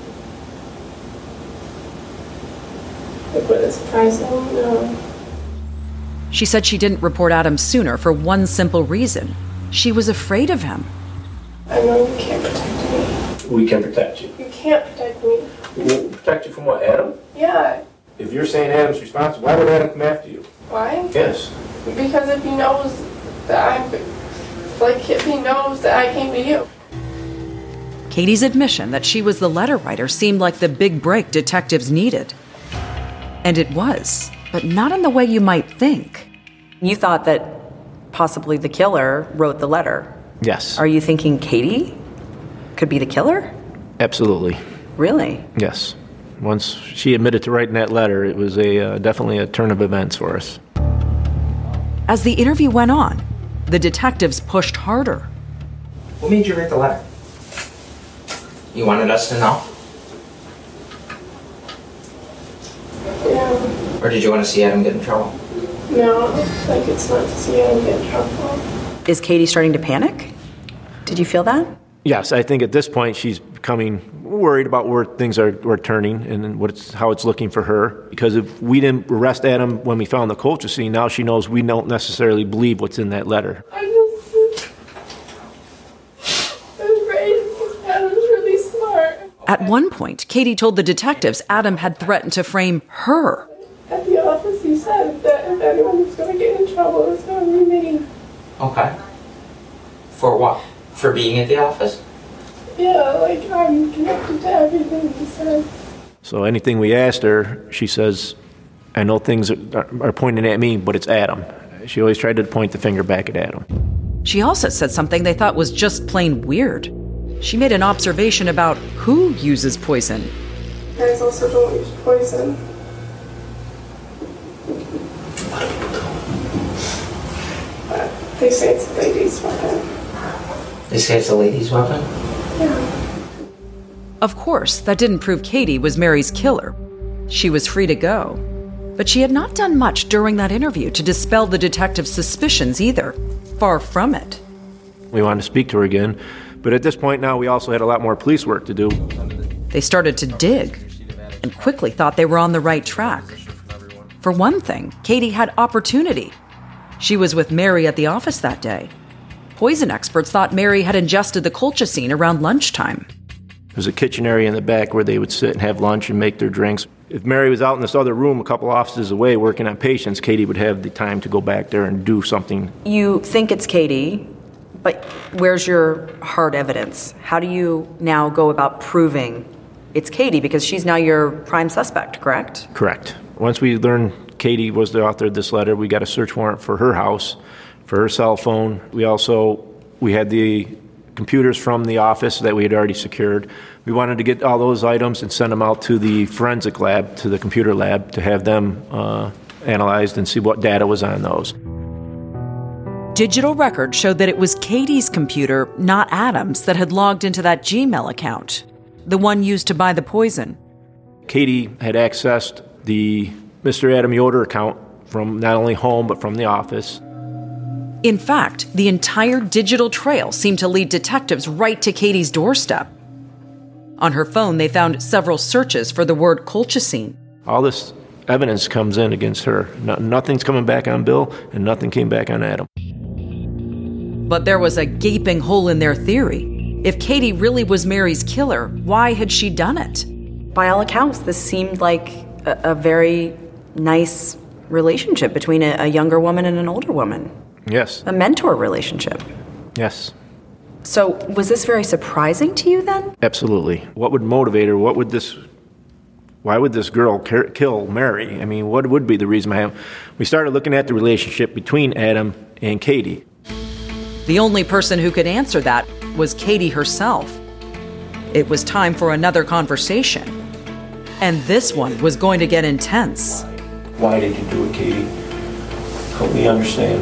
Like, would it surprise him? No. She said she didn't report Adam sooner for one simple reason. She was afraid of him. I know you can't protect me. We can protect you. You can't protect me. We'll protect you from what, Adam? Yeah. If you're saying Adam's responsible, why would Adam come after you? Why? Yes. Because if he knows that I'm, like, if he knows that I came to you. Katie's admission that she was the letter writer seemed like the big break detectives needed. And it was, but not in the way you might think. You thought that possibly the killer wrote the letter. Yes. Are you thinking Katie could be the killer? Absolutely. Really? Yes. Once she admitted to writing that letter, it was a uh, definitely a turn of events for us. As the interview went on, the detectives pushed harder. What made you write the letter? You wanted us to know? Yeah. Or did you want to see Adam get in trouble? No, like it's not to see him get in trouble. Is Katie starting to panic? Did you feel that? Yes, I think at this point she's becoming worried about where things are, are turning and what it's, how it's looking for her. Because if we didn't arrest Adam when we found the colchicine, now she knows we don't necessarily believe what's in that letter. I just, I'm afraid because Adam's really smart. At one point, Katie told the detectives Adam had threatened to frame her. At the office, he said that if anyone was going to get in trouble, it's going to be me. Okay. For what? For being at the office? Yeah, like I'm connected to everything he said. So anything we asked her, she says, I know things are, are pointing at me, but it's Adam. She always tried to point the finger back at Adam. She also said something they thought was just plain weird. She made an observation about who uses poison. Guys also don't use poison. But they say it's a lady's weapon. They say it's a lady's weapon? Yeah. Of course, that didn't prove Katie was Mary's killer. She was free to go. But she had not done much during that interview to dispel the detective's suspicions either. Far from it. We wanted to speak to her again, but at this point now we also had a lot more police work to do. They started to dig and quickly thought they were on the right track. For one thing, Katie had opportunity. She was with Mary at the office that day. Poison experts thought Mary had ingested the colchicine around lunchtime. There's a kitchen area in the back where they would sit and have lunch and make their drinks. If Mary was out in this other room a couple offices away working on patients, Katie would have the time to go back there and do something. You think it's Katie, but where's your hard evidence? How do you now go about proving it's Katie? Because she's now your prime suspect, correct? Correct. Once we learned Katie was the author of this letter, we got a search warrant for her house, for her cell phone. We also, we had the computers from the office that we had already secured. We wanted to get all those items and send them out to the forensic lab, to the computer lab, to have them uh, analyzed and see what data was on those. Digital records showed that it was Katie's computer, not Adam's, that had logged into that Gmail account, the one used to buy the poison. Katie had accessed the Mister Adam Yoder account from not only home but from the office. In fact, the entire digital trail seemed to lead detectives right to Katie's doorstep. On her phone, they found several searches for the word colchicine. All this evidence comes in against her. No, nothing's coming back on Bill, and nothing came back on Adam. But there was a gaping hole in their theory. If Katie really was Mary's killer, why had she done it? By all accounts, this seemed like a, a very nice relationship between a, a younger woman and an older woman. Yes. A mentor relationship. Yes. So was this very surprising to you then? Absolutely. What would motivate her? What would this, why would this girl car- kill Mary? I mean, what would be the reason behind it? We started looking at the relationship between Adam and Katie. The only person who could answer that was Katie herself. It was time for another conversation. And this one was going to get intense. Why did you do it, Katie? Help me understand.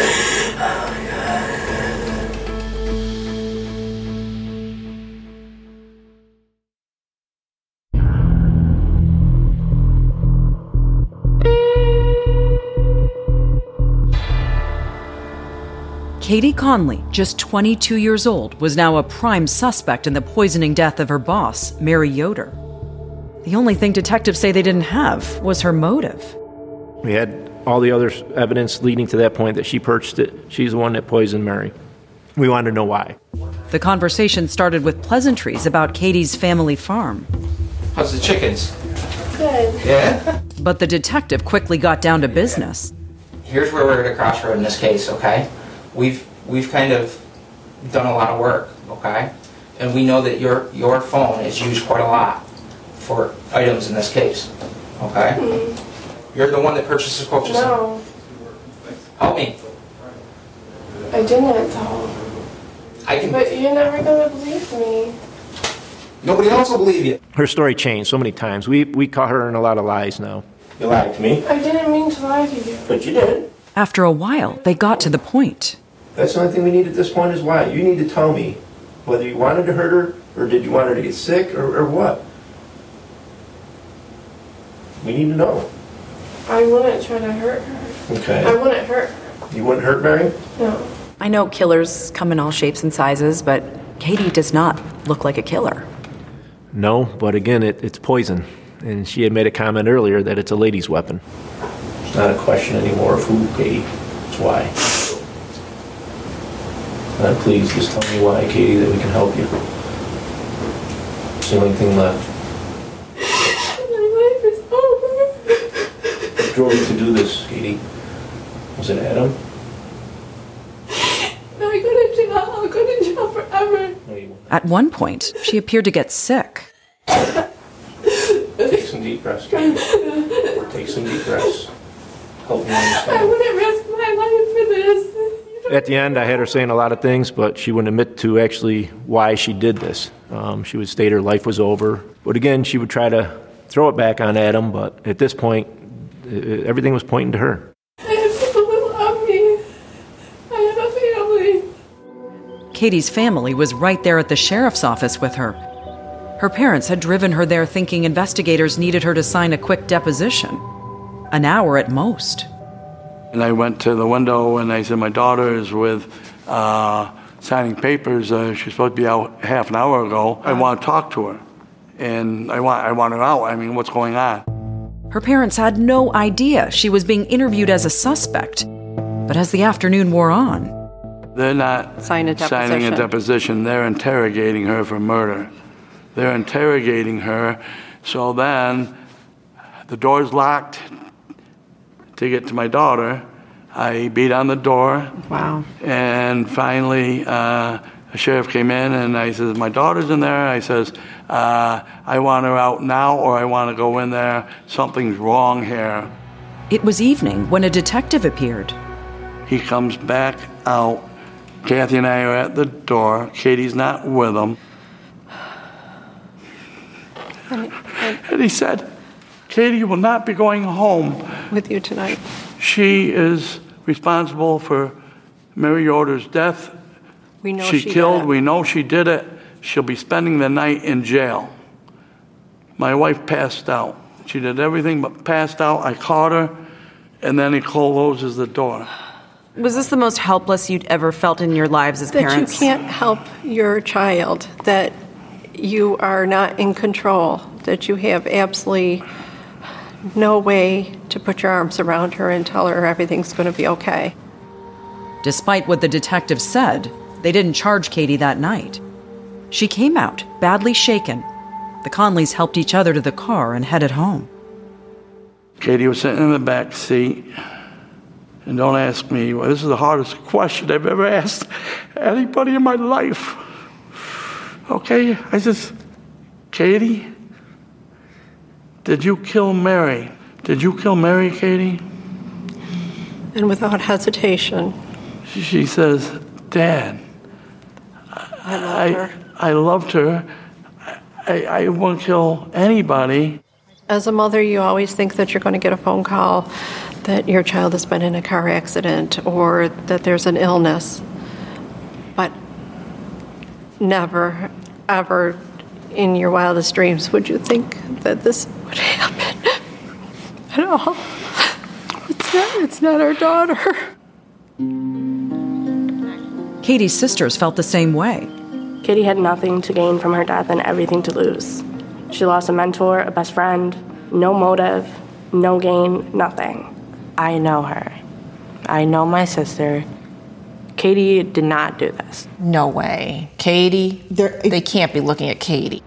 Katie Conley, just twenty-two years old, was now a prime suspect in the poisoning death of her boss, Mary Yoder. The only thing detectives say they didn't have was her motive. We had all the other evidence leading to that point that she purchased it. She's the one that poisoned Mary. We wanted to know why. The conversation started with pleasantries about Katie's family farm. How's the chickens? Good. Yeah? But the detective quickly got down to business. Here's where we're at a crossroad in this case, okay? We've we've kind of done a lot of work, okay? And we know that your your phone is used quite a lot for items in this case, okay? Mm-hmm. You're the one that purchased the colchicine. No. Help me. I didn't, though. I can. But you're never gonna believe me. Nobody else will believe you. Her story changed so many times. We we caught her in a lot of lies now. You lied to me. I didn't mean to lie to you. But you did. After a while, they got to the point. That's the only thing we need at this point is why. You need to tell me whether you wanted to hurt her, or did you want her to get sick, or, or what? We need to know. I wouldn't try to hurt her. Okay. I wouldn't hurt her. You wouldn't hurt Mary? No. I know killers come in all shapes and sizes, but Katie does not look like a killer. No, but again, it, it's poison. And she had made a comment earlier that it's a lady's weapon. It's not a question anymore of who, Katie. It's why. Uh, please, just tell me why, Katie, that we can help you. Is there anything left? My life is over. What drove you to do this, Katie? Was it Adam? No, I go to jail. I'll go to jail forever. At one point, she appeared to get sick. Take some deep breaths, Katie. Take some deep breaths. Help me I understand. wouldn't risk my life for this. At the end, I had her saying a lot of things, but she wouldn't admit to actually why she did this. Um, she would state her life was over. But again, she would try to throw it back on Adam, but at this point, uh, everything was pointing to her. I have people who love me. I have a family. Katie's family was right there at the sheriff's office with her. Her parents had driven her there thinking investigators needed her to sign a quick deposition. An hour at most. And I went to the window and I said, my daughter is with uh, signing papers. Uh, she's supposed to be out half an hour ago. I want to talk to her. And I want, I want her out. I mean, what's going on? Her parents had no idea she was being interviewed as a suspect. But as the afternoon wore on, They're not Sign a signing a deposition. deposition. They're interrogating her for murder. They're interrogating her. So then the door's locked. To get to my daughter, I beat on the door. Wow. And finally, uh, the sheriff came in and I says, my daughter's in there. I says, uh, I want her out now or I want to go in there. Something's wrong here. it was evening when a detective appeared. He comes back out. Kathy and I are at the door. Katie's not with him. And he said, Katie will not be going home with you tonight. She is responsible for Mary Yoder's death. We know she, she killed. did it. We know she did it. She'll be spending the night in jail. My wife passed out. She did everything but passed out. I caught her, and then he closes the door. Was this the most helpless you'd ever felt in your lives as that parents? you can't help your child, that you are not in control, that you have absolutely no way to put your arms around her and tell her everything's going to be okay. Despite what the detective said, they didn't charge Katie that night. She came out, badly shaken. The Conleys helped each other to the car and headed home. Katie was sitting in the back seat. And don't ask me, well, this is the hardest question I've ever asked anybody in my life. Okay, I says, Katie, did you kill Mary? Did you kill Mary, Katie? And without hesitation, She, she says, Dad, I loved I, her. I loved her. I, I won't kill anybody. As a mother, you always think that you're going to get a phone call that your child has been in a car accident or that there's an illness. But never, ever in your wildest dreams would you think that this would happen at all. It's not, it's not our daughter. Katie's sisters felt the same way. Katie had nothing to gain from her death and everything to lose. She lost a mentor, a best friend, no motive, no gain, nothing. I know her. I know my sister. Katie did not do this. No way. Katie, they can't be looking at Katie.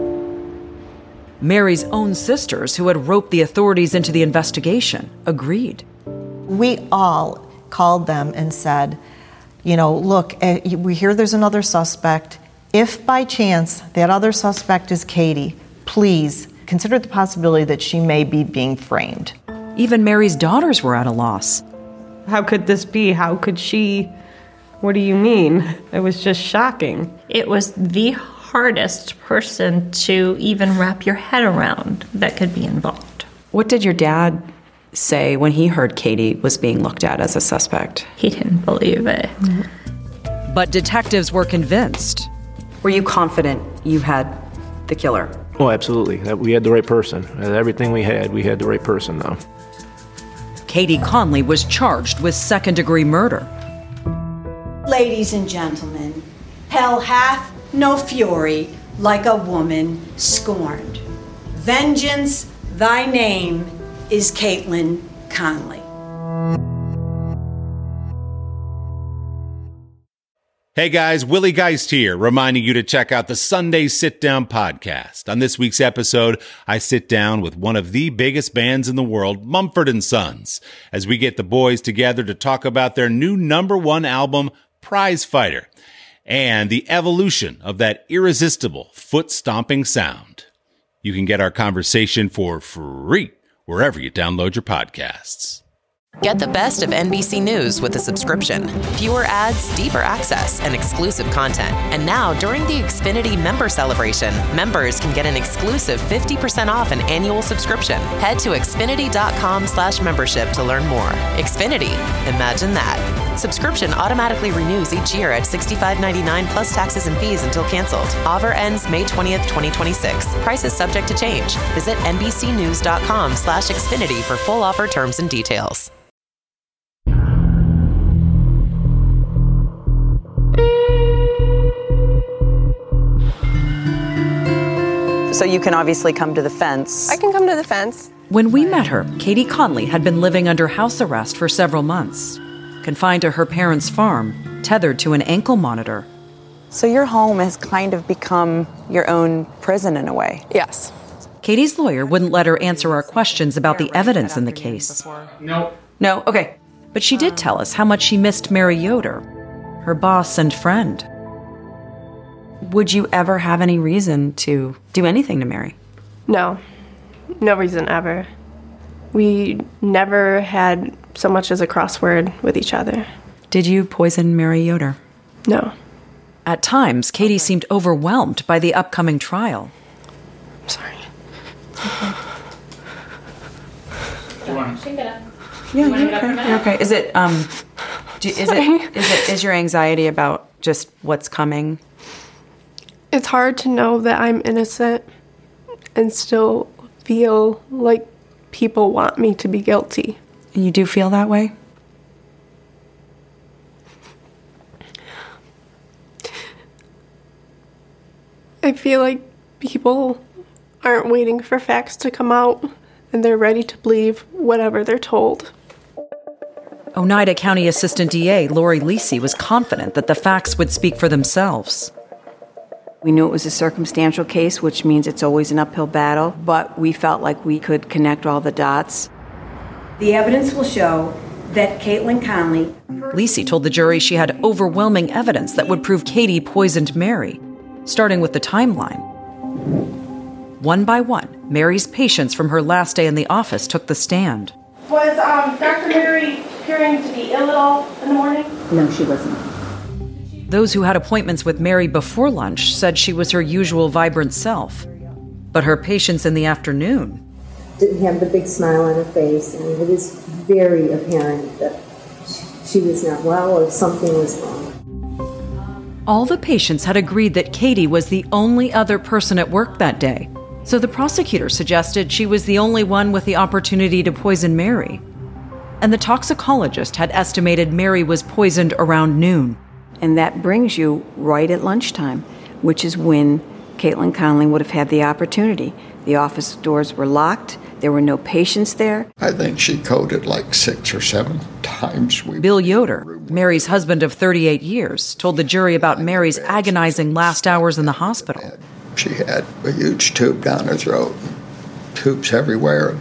Mary's own sisters, who had roped the authorities into the investigation, agreed. We all called them and said, you know, look, uh, we hear there's another suspect. If by chance that other suspect is Katie, please consider the possibility that she may be being framed. Even Mary's daughters were at a loss. How could this be? How could she? What do you mean? It was just shocking. It was the hardest person to even wrap your head around that could be involved. What did your dad say when he heard Katie was being looked at as a suspect? He didn't believe it. But detectives were convinced. Were you confident you had the killer? Oh, absolutely. That we had the right person. Everything we had, we had the right person now. Katie Conley was charged with second-degree murder. Ladies and gentlemen, hell hath no fury like a woman scorned. Vengeance, thy name is Caitlin Conley. Hey guys, Willie Geist here, reminding you to check out the Sunday Sit Down podcast. On this week's episode, I sit down with one of the biggest bands in the world, Mumford and Sons, as we get the boys together to talk about their new number one album, Prize Fighter, and the evolution of that irresistible foot-stomping sound. You can get our conversation for free wherever you download your podcasts. Get the best of N B C News with a subscription. Fewer ads, deeper access, and exclusive content. And now, during the Xfinity Member Celebration, members can get an exclusive fifty percent off an annual subscription. Head to Xfinity.com slash membership to learn more. Xfinity. Imagine that. Subscription automatically renews each year at sixty-five ninety-nine plus taxes and fees until canceled. Offer ends May twentieth, twenty twenty-six. Prices subject to change. Visit NBCnews.com slash Xfinity for full offer terms and details. So you can obviously come to the fence. I can come to the fence. When we met her, Katie Conley had been living under house arrest for several months, confined to her parents' farm, tethered to an ankle monitor. So your home has kind of become your own prison in a way. Yes. Katie's lawyer wouldn't let her answer our questions about the evidence in the case. No. No? Okay. But she did tell us how much she missed Mary Yoder, her boss and friend. Would you ever have any reason to do anything to Mary? No. No reason ever. We never had so much as a crossword with each other. Did you poison Mary Yoder? No. At times, Katie seemed overwhelmed by the upcoming trial. I'm sorry. Yeah, you're okay. You're okay. Is it um do, is it is it is your anxiety about just what's coming? It's hard to know that I'm innocent and still feel like people want me to be guilty. You do feel that way? I feel like people aren't waiting for facts to come out and they're ready to believe whatever they're told. Oneida County Assistant D A Lori Lisi was confident that the facts would speak for themselves. We knew it was a circumstantial case, which means it's always an uphill battle, but we felt like we could connect all the dots. The evidence will show that Caitlin Conley... Lisi told the jury she had overwhelming evidence that would prove Katie poisoned Mary, starting with the timeline. One by one, Mary's patients from her last day in the office took the stand. Was um, Doctor Mary appearing to be ill at all in the morning? No, she wasn't. Those who had appointments with Mary before lunch said she was her usual vibrant self. But her patients in the afternoon didn't have the big smile on her face, and it was very apparent that she was not well or something was wrong. All the patients had agreed that Katie was the only other person at work that day, so the prosecutor suggested she was the only one with the opportunity to poison Mary. And the toxicologist had estimated Mary was poisoned around noon. And that brings you right at lunchtime, which is when Caitlin Conley would have had the opportunity. The office doors were locked. There were no patients there. I think she coded like six or seven times. We Bill Yoder, Mary's husband of thirty-eight years, told the jury about Mary's agonizing last hours in the hospital. She had a huge tube down her throat, tubes everywhere.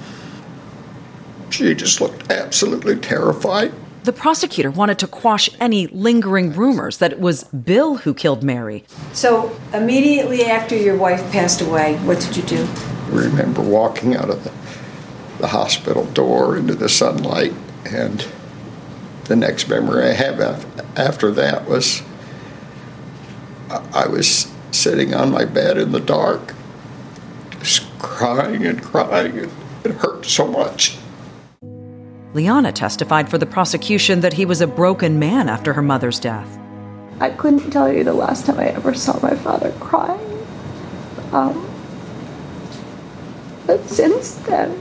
She just looked absolutely terrified. The prosecutor wanted to quash any lingering rumors that it was Bill who killed Mary. So, immediately after your wife passed away, what did you do? I remember walking out of the, the hospital door into the sunlight, and the next memory I have after that was I was sitting on my bed in the dark, just crying and crying. It, it hurt so much. Liana testified for the prosecution that he was a broken man after her mother's death. I couldn't tell you the last time I ever saw my father crying. Um, but since then,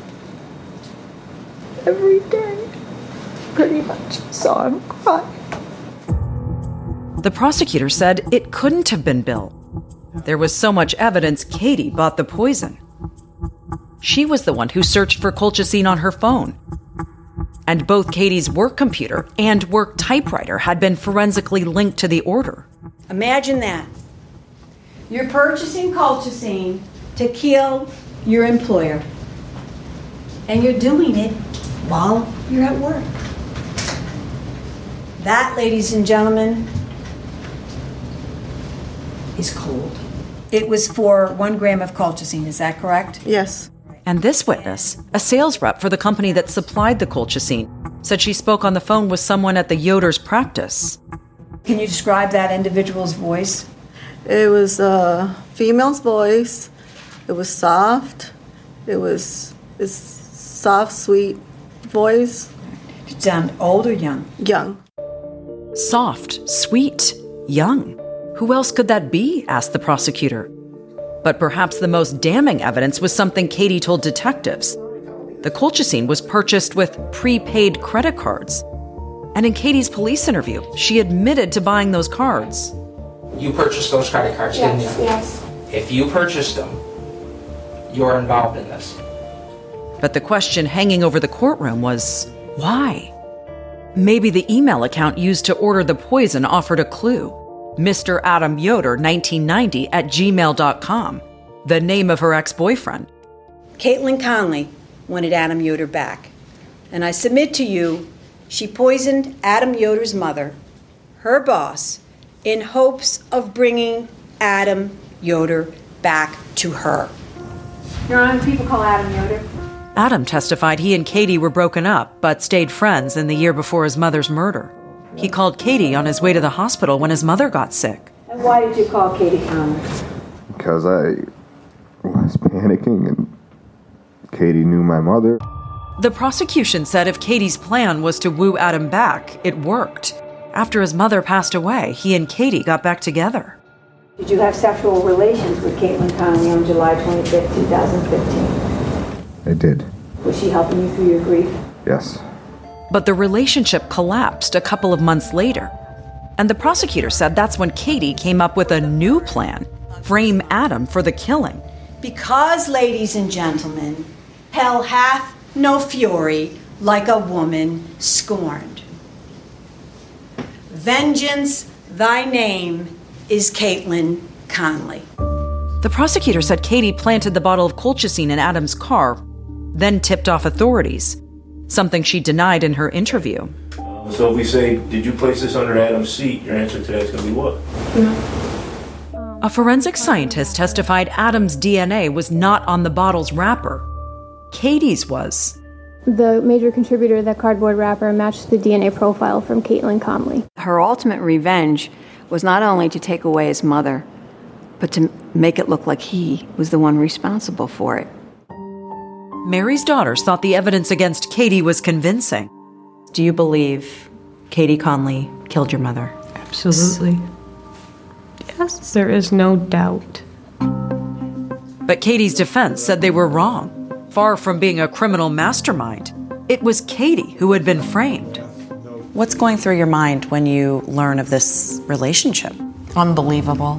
every day, pretty much saw him cry. The prosecutor said it couldn't have been Bill. There was so much evidence Katie bought the poison. She was the one who searched for colchicine on her phone. And both Katie's work computer and work typewriter had been forensically linked to the order. Imagine that. You're purchasing colchicine to kill your employer. And you're doing it while you're at work. That, ladies and gentlemen, is cold. It was for one gram of colchicine, is that correct? Yes. And this witness, a sales rep for the company that supplied the colchicine, said she spoke on the phone with someone at the Yoder's practice. Can you describe that individual's voice? It was a female's voice. It was soft. It was it's soft, sweet voice. Did it sound old or young? Young. Soft, sweet, young. Who else could that be? Asked the prosecutor. But perhaps the most damning evidence was something Katie told detectives. The colchicine was purchased with prepaid credit cards. And in Katie's police interview, she admitted to buying those cards. You purchased those credit cards, Yes, didn't you? yes. If you purchased them, you're involved in this. But the question hanging over the courtroom was, why? Maybe the email account used to order the poison offered a clue. Mister Adam Yoder, nineteen ninety at gmail dot com, the name of her ex-boyfriend. Caitlin Conley wanted Adam Yoder back. And I submit to you, she poisoned Adam Yoder's mother, her boss, in hopes of bringing Adam Yoder back to her. Your Honor, people call Adam Yoder. Adam testified he and Katie were broken up, but stayed friends in the year before his mother's murder. He called Katie on his way to the hospital when his mother got sick. And why did you call Katie Conley? Because I was panicking and Katie knew my mother. The prosecution said if Katie's plan was to woo Adam back, it worked. After his mother passed away, he and Katie got back together. Did you have sexual relations with Caitlin Conley on July twenty-fifth, twenty fifteen? I did. Was she helping you through your grief? Yes. But the relationship collapsed a couple of months later. And the prosecutor said that's when Katie came up with a new plan, frame Adam for the killing. Because, ladies and gentlemen, hell hath no fury like a woman scorned. Vengeance, thy name is Caitlin Conley. The prosecutor said Katie planted the bottle of colchicine in Adam's car, then tipped off authorities, something she denied in her interview. So if we say, did you place this under Adam's seat, your answer to that is going to be what? No. A forensic scientist testified Adam's D N A was not on the bottle's wrapper. Katie's was. The major contributor to the cardboard wrapper matched the D N A profile from Caitlin Conley. Her ultimate revenge was not only to take away his mother, but to make it look like he was the one responsible for it. Mary's daughters thought the evidence against Katie was convincing. Do you believe Katie Conley killed your mother? Absolutely. Yes, there is no doubt. But Katie's defense said they were wrong. Far from being a criminal mastermind, it was Katie who had been framed. What's going through your mind when you learn of this relationship? Unbelievable.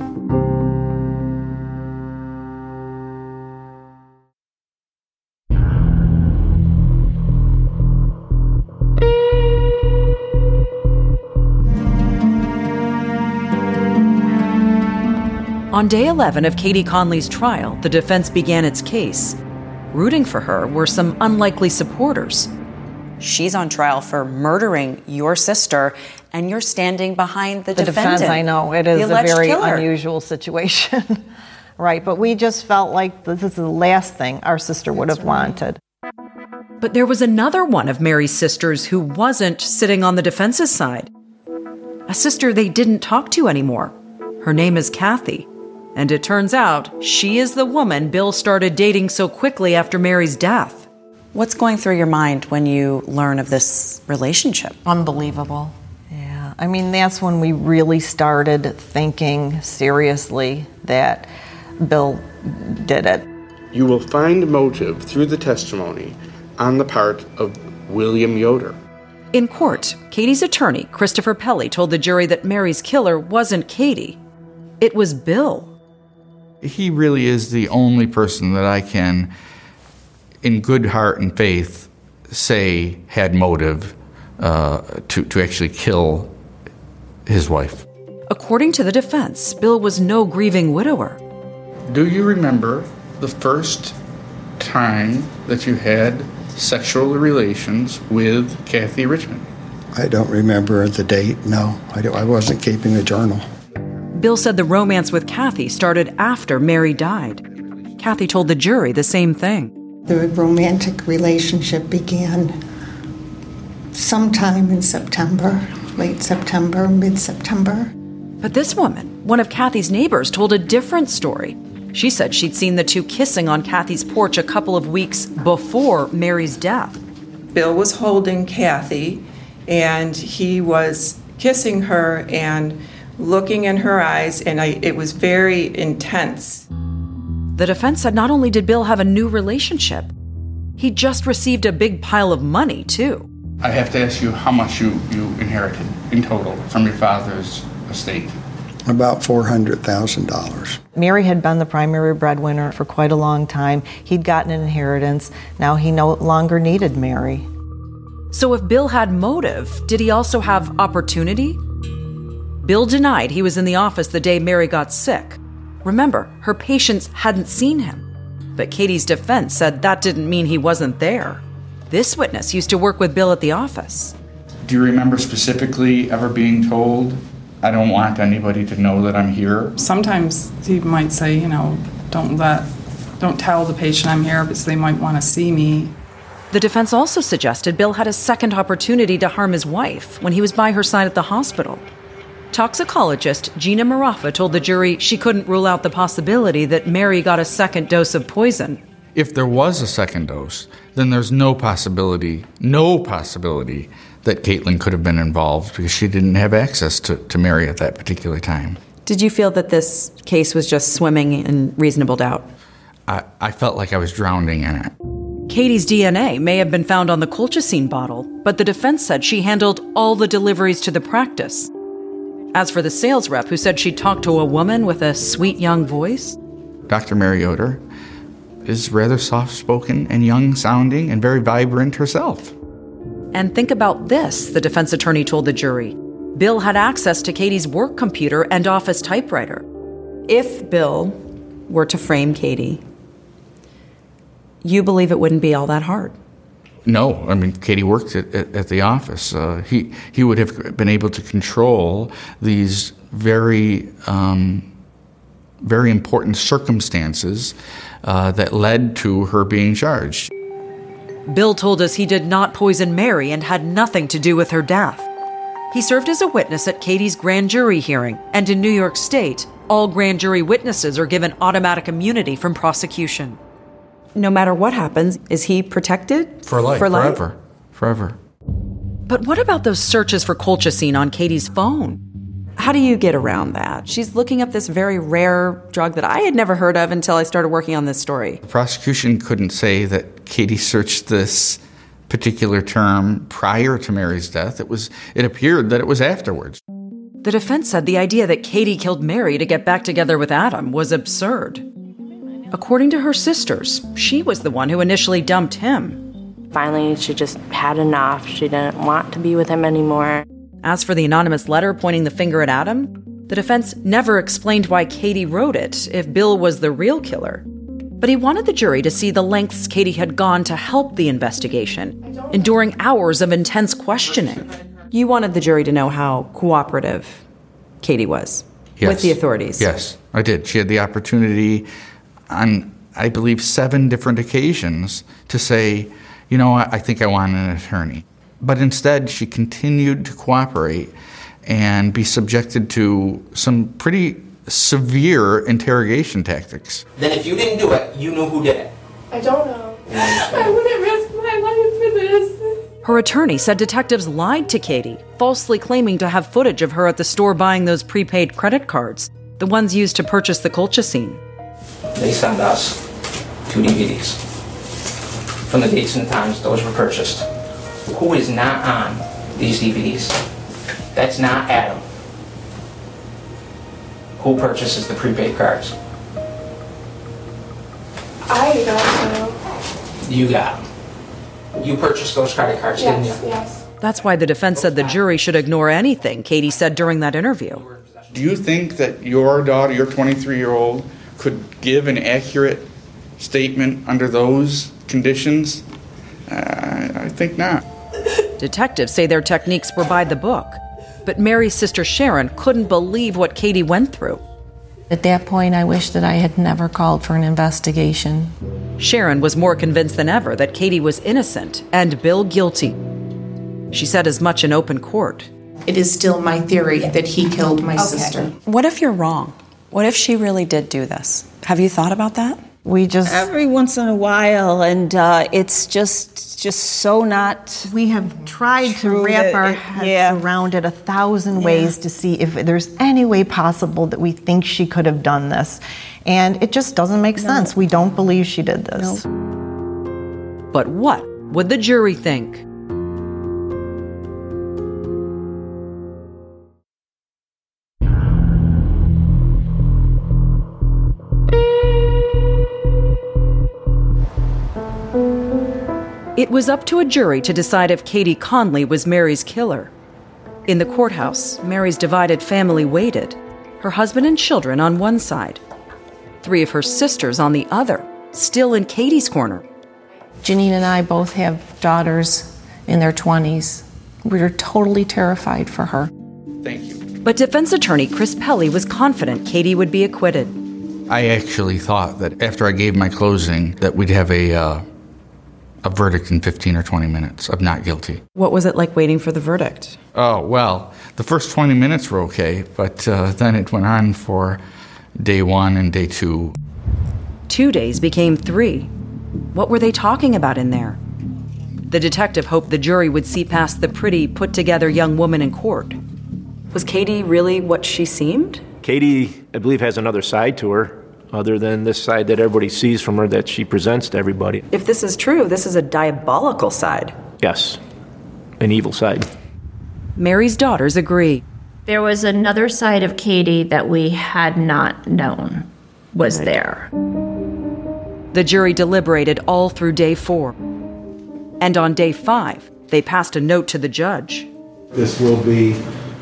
On day eleven of Katie Conley's trial, the defense began its case. Rooting for her were some unlikely supporters. She's on trial for murdering your sister, and you're standing behind the, the defendant. defense, I know. It is the a very killer. unusual situation. Right, but we just felt like this is the last thing our sister would have wanted. But there was another one of Mary's sisters who wasn't sitting on the defense's side. A sister they didn't talk to anymore. Her name is Kathy. And it turns out she is the woman Bill started dating so quickly after Mary's death. What's going through your mind when you learn of this relationship? Unbelievable. Yeah, I mean, that's when we really started thinking seriously that Bill did it. You will find motive through the testimony on the part of William Yoder. In court, Katie's attorney, Christopher Pelly, told the jury that Mary's killer wasn't Katie. It was Bill. He really is the only person that I can, in good heart and faith, say had motive uh, to, to actually kill his wife. According to the defense, Bill was no grieving widower. Do you remember the first time that you had sexual relations with Kathy Richmond? I don't remember the date, no. I, don't, I wasn't keeping a journal. Bill said the romance with Kathy started after Mary died. Kathy told the jury the same thing. The romantic relationship began sometime in September, late September, mid-September. But this woman, one of Kathy's neighbors, told a different story. She said she'd seen the two kissing on Kathy's porch a couple of weeks before Mary's death. Bill was holding Kathy, and he was kissing her and looking in her eyes, and I, it was very intense. The defense said not only did Bill have a new relationship, he just received a big pile of money, too. I have to ask you how much you, you inherited in total from your father's estate. About four hundred thousand dollars. Mary had been the primary breadwinner for quite a long time. He'd gotten an inheritance. Now he no longer needed Mary. So if Bill had motive, did he also have opportunity? Bill denied he was in the office the day Mary got sick. Remember, her patients hadn't seen him. But Katie's defense said that didn't mean he wasn't there. This witness used to work with Bill at the office. Do you remember specifically ever being told, I don't want anybody to know that I'm here? Sometimes he might say, you know, don't let, don't tell the patient I'm here because they might want to see me. The defense also suggested Bill had a second opportunity to harm his wife when he was by her side at the hospital. Toxicologist Gina Marafa told the jury she couldn't rule out the possibility that Mary got a second dose of poison. If there was a second dose, then there's no possibility, no possibility that Caitlin could have been involved because she didn't have access to, to Mary at that particular time. Did you feel that this case was just swimming in reasonable doubt? I, I felt like I was drowning in it. Katie's D N A may have been found on the colchicine bottle, but the defense said she handled all the deliveries to the practice. As for the sales rep who said she'd talked to a woman with a sweet young voice, Doctor Mary Yoder is rather soft-spoken and young-sounding and very vibrant herself. And think about this, the defense attorney told the jury. Bill had access to Katie's work computer and office typewriter. If Bill were to frame Katie, you believe it wouldn't be all that hard? No, I mean, Katie worked at, at, at the office. Uh, he he would have been able to control these very um, very important circumstances uh, that led to her being charged. Bill told us he did not poison Mary and had nothing to do with her death. He served as a witness at Katie's grand jury hearing, and in New York State, all grand jury witnesses are given automatic immunity from prosecution. No matter what happens, is he protected? For life, For life? forever, forever. But what about those searches for colchicine on Katie's phone? How do you get around that? She's looking up this very rare drug that I had never heard of until I started working on this story. The prosecution couldn't say that Katie searched this particular term prior to Mary's death. It was. It appeared that it was afterwards. The defense said the idea that Katie killed Mary to get back together with Adam was absurd. According to her sisters, she was the one who initially dumped him. Finally, she just had enough. She didn't want to be with him anymore. As for the anonymous letter pointing the finger at Adam, the defense never explained why Katie wrote it if Bill was the real killer. But he wanted the jury to see the lengths Katie had gone to help the investigation, enduring hours of intense questioning. You wanted the jury to know how cooperative Katie was Yes. with the authorities. Yes, I did. She had the opportunity on, I believe, seven different occasions to say, you know, I, I think I want an attorney. But instead, she continued to cooperate and be subjected to some pretty severe interrogation tactics. Then if you didn't do it, you knew who did it. I don't know. I wouldn't risk my life for this. Her attorney said detectives lied to Katie, falsely claiming to have footage of her at the store buying those prepaid credit cards, the ones used to purchase the colchicine. They send us two D V Ds from the dates and the times those were purchased. Who is not on these D V Ds? That's not Adam. Who purchases the prepaid cards? I don't know. You got them. You purchased those credit cards, Yes, didn't you? yes. That's why the defense said the jury should ignore anything Katie said during that interview. Do you think that your daughter, your twenty-three-year-old, could give an accurate statement under those conditions? Uh, I think not. Detectives say their techniques were by the book, but Mary's sister Sharon couldn't believe what Katie went through. At that point, I wish that I had never called for an investigation. Sharon was more convinced than ever that Katie was innocent and Bill guilty. She said as much in open court. It is still my theory that he killed my sister. What if you're wrong? What if she really did do this? Have you thought about that? We just every once in a while, and uh, it's just just so not. We have tried to wrap our heads yeah. around it a thousand Yeah. ways to see if there's any way possible that we think she could have done this, and it just doesn't make sense. We don't believe she did this. But what would the jury think? It was up to a jury to decide if Katie Conley was Mary's killer. In the courthouse, Mary's divided family waited, her husband and children on one side, three of her sisters on the other, still in Katie's corner. Janine and I both have daughters in their twenties. We're totally terrified for her. Thank you. But defense attorney Chris Pelly was confident Katie would be acquitted. I actually thought that after I gave my closing that we'd have a uh, a verdict in fifteen or twenty minutes of not guilty. What was it like waiting for the verdict? Oh, well, the first twenty minutes were okay, but uh, then it went on for day one and day two. Two days became three. What were they talking about in there? The detective hoped the jury would see past the pretty, put-together young woman in court. Was Katie really what she seemed? Katie, I believe, has another side to her, other than this side that everybody sees from her that she presents to everybody. If this is true, this is a diabolical side. Yes, an evil side. Mary's daughters agree. There was another side of Katie that we had not known was there. The jury deliberated all through day four. And on day five, they passed a note to the judge. This will be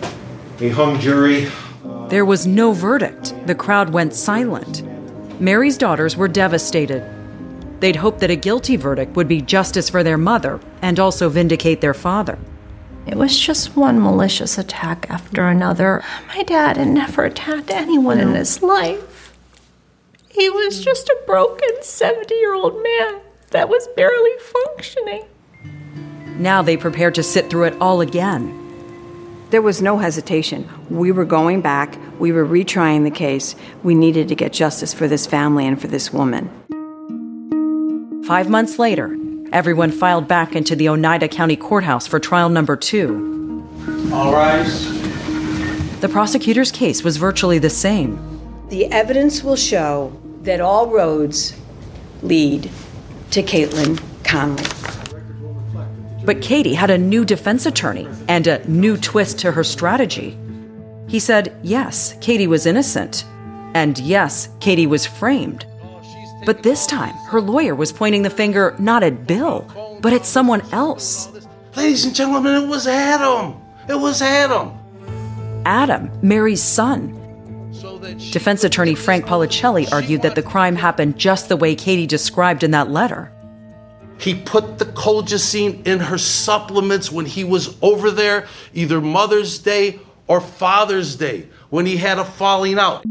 a hung jury. There was no verdict. The crowd went silent. Mary's daughters were devastated. They'd hoped that a guilty verdict would be justice for their mother and also vindicate their father. It was just one malicious attack after another. My dad had never attacked anyone in his life. He was just a broken seventy-year-old man that was barely functioning. Now they prepared to sit through it all again. There was no hesitation. We were going back. We were retrying the case. We needed to get justice for this family and for this woman. Five months later, everyone filed back into the Oneida County Courthouse for trial number two. All rise. The prosecutor's case was virtually the same. The evidence will show that all roads lead to Caitlin Conley. But Katie had a new defense attorney and a new twist to her strategy. He said, yes, Katie was innocent. And yes, Katie was framed. But this time, her lawyer was pointing the finger not at Bill, but at someone else. Ladies and gentlemen, it was Adam. It was Adam. Adam, Mary's son. Defense attorney Frank Policelli argued that the crime happened just the way Katie described in that letter. He put the colchicine in her supplements when he was over there, either Mother's Day or Father's Day, when he had a falling out.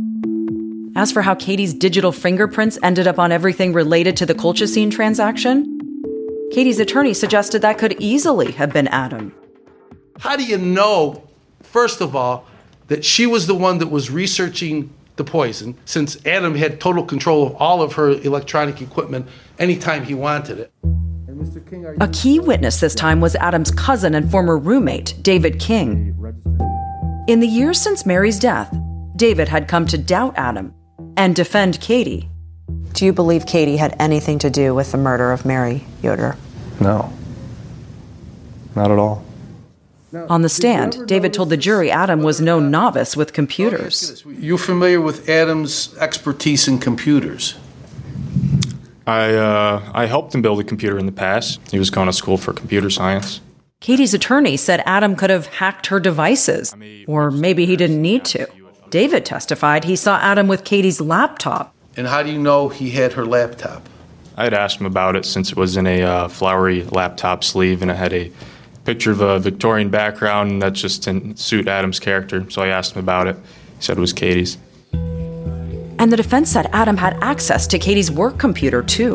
As for how Katie's digital fingerprints ended up on everything related to the colchicine transaction, Katie's attorney suggested that could easily have been Adam. How do you know, first of all, that she was the one that was researching the poison, since Adam had total control of all of her electronic equipment anytime he wanted it? A key witness this time was Adam's cousin and former roommate, David King. In the years since Mary's death, David had come to doubt Adam and defend Katie. Do you believe Katie had anything to do with the murder of Mary Yoder? No. Not at all. On the stand, David told the jury Adam was no novice with computers. You're familiar with Adam's expertise in computers? I, uh, I helped him build a computer in the past. He was going to school for computer science. Katie's attorney said Adam could have hacked her devices, or maybe he didn't need to. David testified he saw Adam with Katie's laptop. And how do you know he had her laptop? I had asked him about it since it was in a uh, flowery laptop sleeve and it had a picture of a Victorian background, and that just didn't suit Adam's character. So I asked him about it. He said it was Katie's. And the defense said Adam had access to Katie's work computer, too.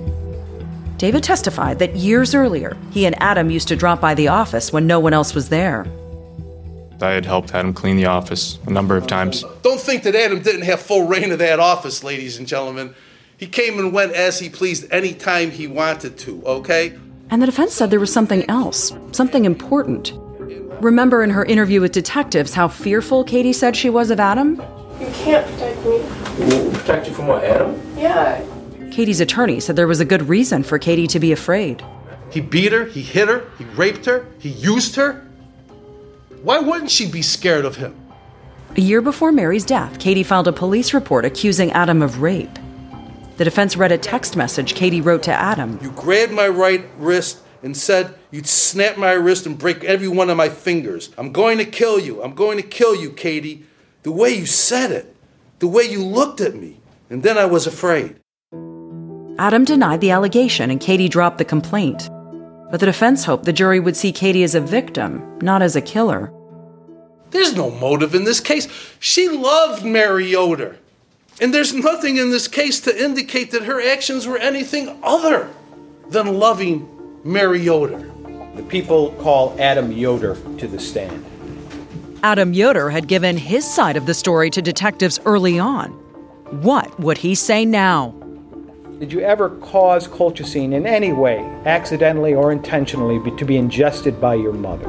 David testified that years earlier, he and Adam used to drop by the office when no one else was there. I had helped Adam clean the office a number of times. Don't think that Adam didn't have full reign of that office, ladies and gentlemen. He came and went as he pleased any time he wanted to, okay? And the defense said there was something else, something important. Remember in her interview with detectives how fearful Katie said she was of Adam? You can't protect me. Protect you from what, Adam? Yeah. Katie's attorney said there was a good reason for Katie to be afraid. He beat her, he hit her, he raped her, he used her. Why wouldn't she be scared of him? A year before Mary's death, Katie filed a police report accusing Adam of rape. The defense read a text message Katie wrote to Adam. You grabbed my right wrist and said you'd snap my wrist and break every one of my fingers. I'm going to kill you. I'm going to kill you, Katie. The way you said it, the way you looked at me. And then I was afraid. Adam denied the allegation and Katie dropped the complaint. But the defense hoped the jury would see Katie as a victim, not as a killer. There's no motive in this case. She loved Mary Yoder. And there's nothing in this case to indicate that her actions were anything other than loving Mary Yoder. The people call Adam Yoder to the stand. Adam Yoder had given his side of the story to detectives early on. What would he say now? Did you ever cause colchicine in any way, accidentally or intentionally, be, to be ingested by your mother?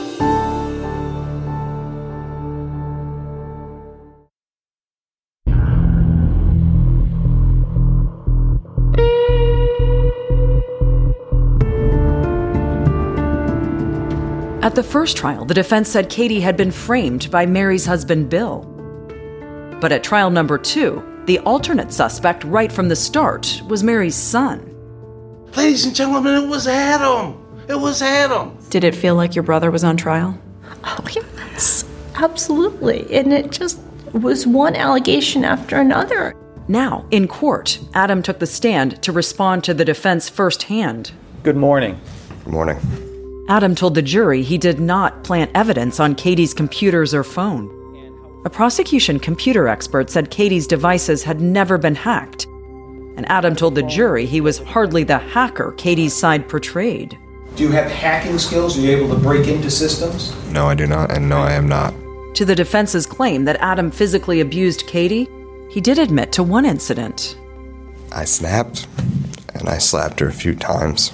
At the first trial, the defense said Katie had been framed by Mary's husband, Bill. But at trial number two, the alternate suspect right from the start was Mary's son. Ladies and gentlemen, it was Adam. It was Adam. Did it feel like your brother was on trial? Oh, yes, absolutely. And it just was one allegation after another. Now, in court, Adam took the stand to respond to the defense firsthand. Good morning. Good morning. Adam told the jury he did not plant evidence on Katie's computers or phone. A prosecution computer expert said Katie's devices had never been hacked. And Adam told the jury he was hardly the hacker Katie's side portrayed. Do you have hacking skills? Are you able to break into systems? No, I do not, and no, I am not. To the defense's claim that Adam physically abused Katie, he did admit to one incident. I snapped, and I slapped her a few times.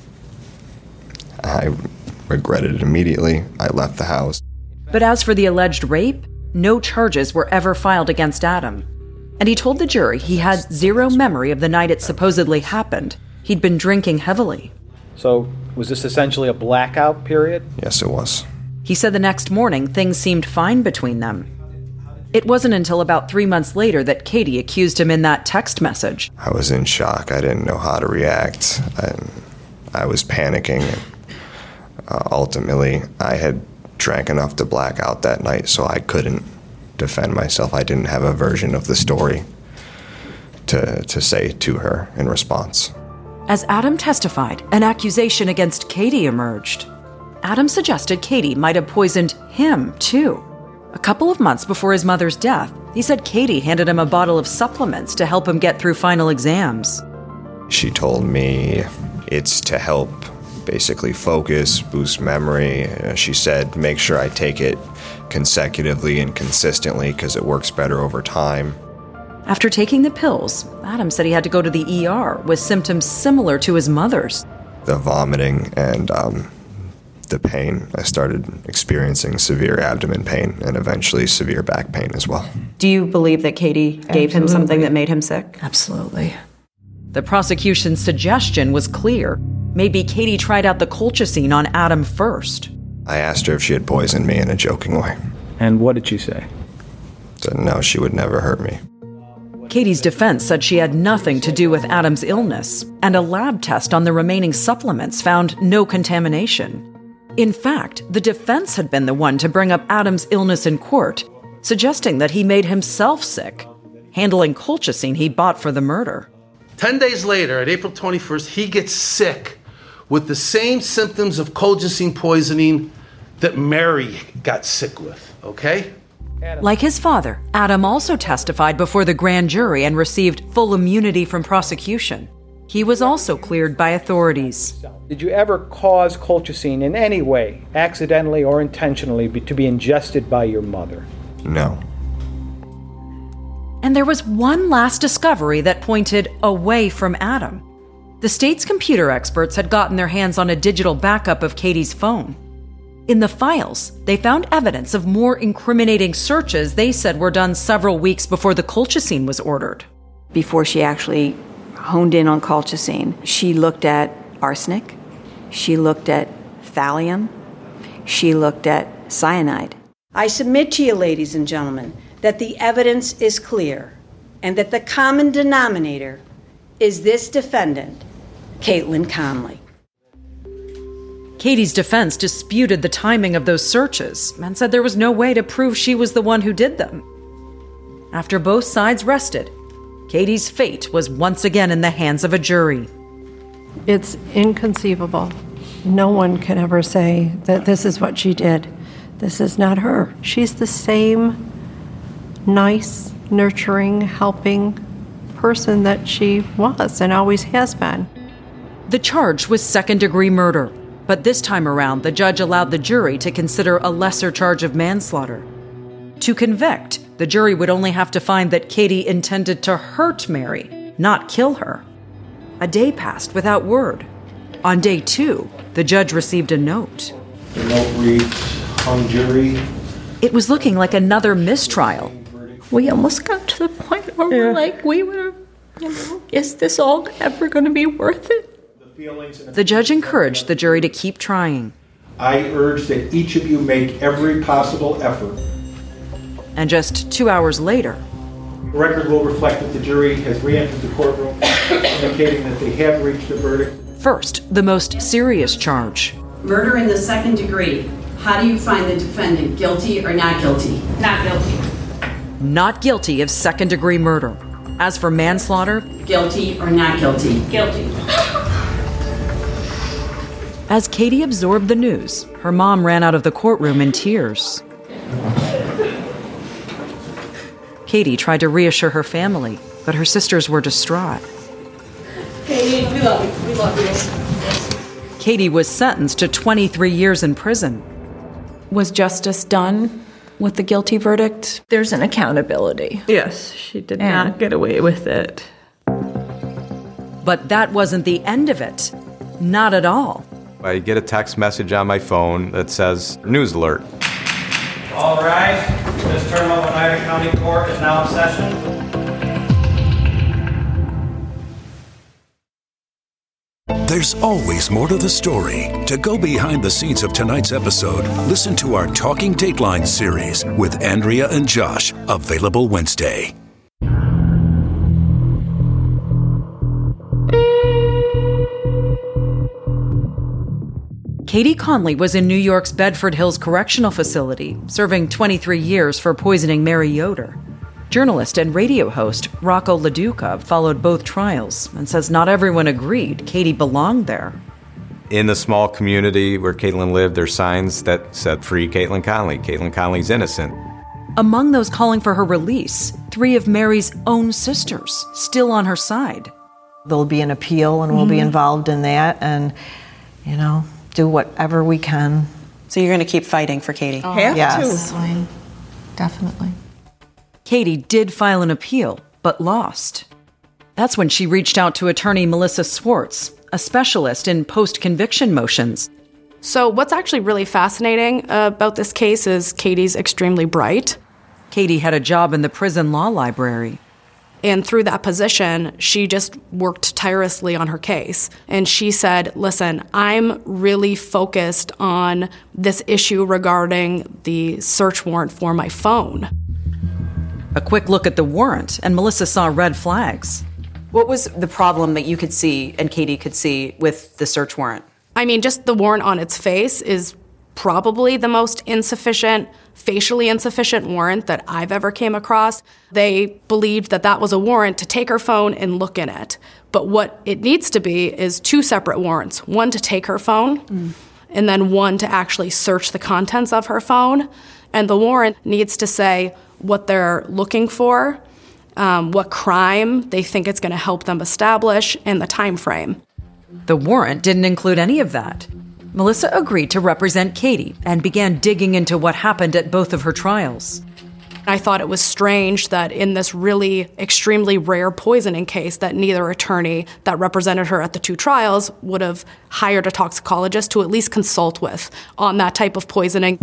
I regretted it immediately. I left the house. But as for the alleged rape, no charges were ever filed against Adam. And he told the jury he had zero memory of the night it supposedly happened. He'd been drinking heavily. So, was this essentially a blackout period? Yes, it was. He said the next morning things seemed fine between them. It wasn't until about three months later that Katie accused him in that text message. I was in shock. I didn't know how to react. I, I was panicking. Uh, ultimately, I had drank enough to black out that night, so I couldn't defend myself. I didn't have a version of the story to, to say to her in response. As Adam testified, an accusation against Katie emerged. Adam suggested Katie might have poisoned him, too. A couple of months before his mother's death, he said Katie handed him a bottle of supplements to help him get through final exams. She told me it's to help basically focus, boost memory. She said, make sure I take it consecutively and consistently because it works better over time. After taking the pills, Adam said he had to go to the E R with symptoms similar to his mother's. The vomiting and um, the pain. I started experiencing severe abdomen pain and eventually severe back pain as well. Do you believe that Katie gave him something that made him sick? Absolutely. The prosecution's suggestion was clear. Maybe Katie tried out the colchicine on Adam first. I asked her if she had poisoned me in a joking way. And what did she say? Said no, she would never hurt me. Katie's defense said she had nothing to do with Adam's illness, and a lab test on the remaining supplements found no contamination. In fact, the defense had been the one to bring up Adam's illness in court, suggesting that he made himself sick, handling colchicine he bought for the murder. Ten days later, at April twenty-first, he gets sick with the same symptoms of colchicine poisoning that Mary got sick with, okay? Like his father, Adam also testified before the grand jury and received full immunity from prosecution. He was also cleared by authorities. Did you ever cause colchicine in any way, accidentally or intentionally, be, to be ingested by your mother? No. And there was one last discovery that pointed away from Adam. The state's computer experts had gotten their hands on a digital backup of Katie's phone. In the files, they found evidence of more incriminating searches they said were done several weeks before the colchicine was ordered. Before she actually honed in on colchicine, she looked at arsenic, she looked at thallium, she looked at cyanide. I submit to you, ladies and gentlemen, that the evidence is clear and that the common denominator is this defendant, Caitlin Conley. Katie's defense disputed the timing of those searches and said there was no way to prove she was the one who did them. After both sides rested, Katie's fate was once again in the hands of a jury. It's inconceivable. No one can ever say that this is what she did. This is not her. She's the same nice, nurturing, helping person that she was and always has been. The charge was second-degree murder, but this time around, the judge allowed the jury to consider a lesser charge of manslaughter. To convict, the jury would only have to find that Katie intended to hurt Mary, not kill her. A day passed without word. On day two, the judge received a note. The note reads, hung jury. It was looking like another mistrial. We almost got to the point where we're like, we were, you know, is this all ever going to be worth it? The judge encouraged the jury to keep trying. I urge that each of you make every possible effort. And just two hours later, the record will reflect that the jury has re-entered the courtroom, indicating that they have reached a verdict. First, the most serious charge. Murder in the second degree. How do you find the defendant, guilty or not guilty? Not guilty. Not guilty of second-degree murder. As for manslaughter, guilty or not guilty? Guilty. As Katie absorbed the news, her mom ran out of the courtroom in tears. Katie tried to reassure her family, but her sisters were distraught. Katie, we love you. We love you. Katie was sentenced to twenty-three years in prison. Was justice done with the guilty verdict? There's an accountability. Yes, she did And not get away with it. But that wasn't the end of it. Not at all. I get a text message on my phone that says, news alert. All rise. This term of Oneida County Court is now in session. There's always more to the story. To go behind the scenes of tonight's episode, listen to our Talking Dateline series with Andrea and Josh, available Wednesday. Katie Conley was in New York's Bedford Hills Correctional Facility, serving twenty-three years for poisoning Mary Yoder. Journalist and radio host Rocco LaDuca followed both trials and says not everyone agreed Katie belonged there. In the small community where Caitlin lived, there's signs that said, free Caitlin Conley. Caitlin Conley's innocent. Among those calling for her release, three of Mary's own sisters, still on her side. There'll be an appeal and we'll Mm-hmm. be involved in that and, you know, do whatever we can. So you're going to keep fighting for Katie? Oh, Have yes. to. Definitely. Katie did file an appeal, but lost. That's when she reached out to attorney Melissa Swartz, a specialist in post-conviction motions. So what's actually really fascinating uh, about this case is Katie's extremely bright. Katie had a job in the prison law library. And through that position, she just worked tirelessly on her case. And she said, listen, I'm really focused on this issue regarding the search warrant for my phone. A quick look at the warrant, and Melissa saw red flags. What was the problem that you could see and Katie could see with the search warrant? I mean, just the warrant on its face is probably the most insufficient, facially insufficient warrant that I've ever came across. They believed that that was a warrant to take her phone and look in it. But what it needs to be is two separate warrants, one to take her phone mm. and then one to actually search the contents of her phone. And the warrant needs to say what they're looking for, um, what crime they think it's going to help them establish, and the time frame. The warrant didn't include any of that. Melissa agreed to represent Katie and began digging into what happened at both of her trials. I thought it was strange that in this really extremely rare poisoning case that neither attorney that represented her at the two trials would have hired a toxicologist to at least consult with on that type of poisoning.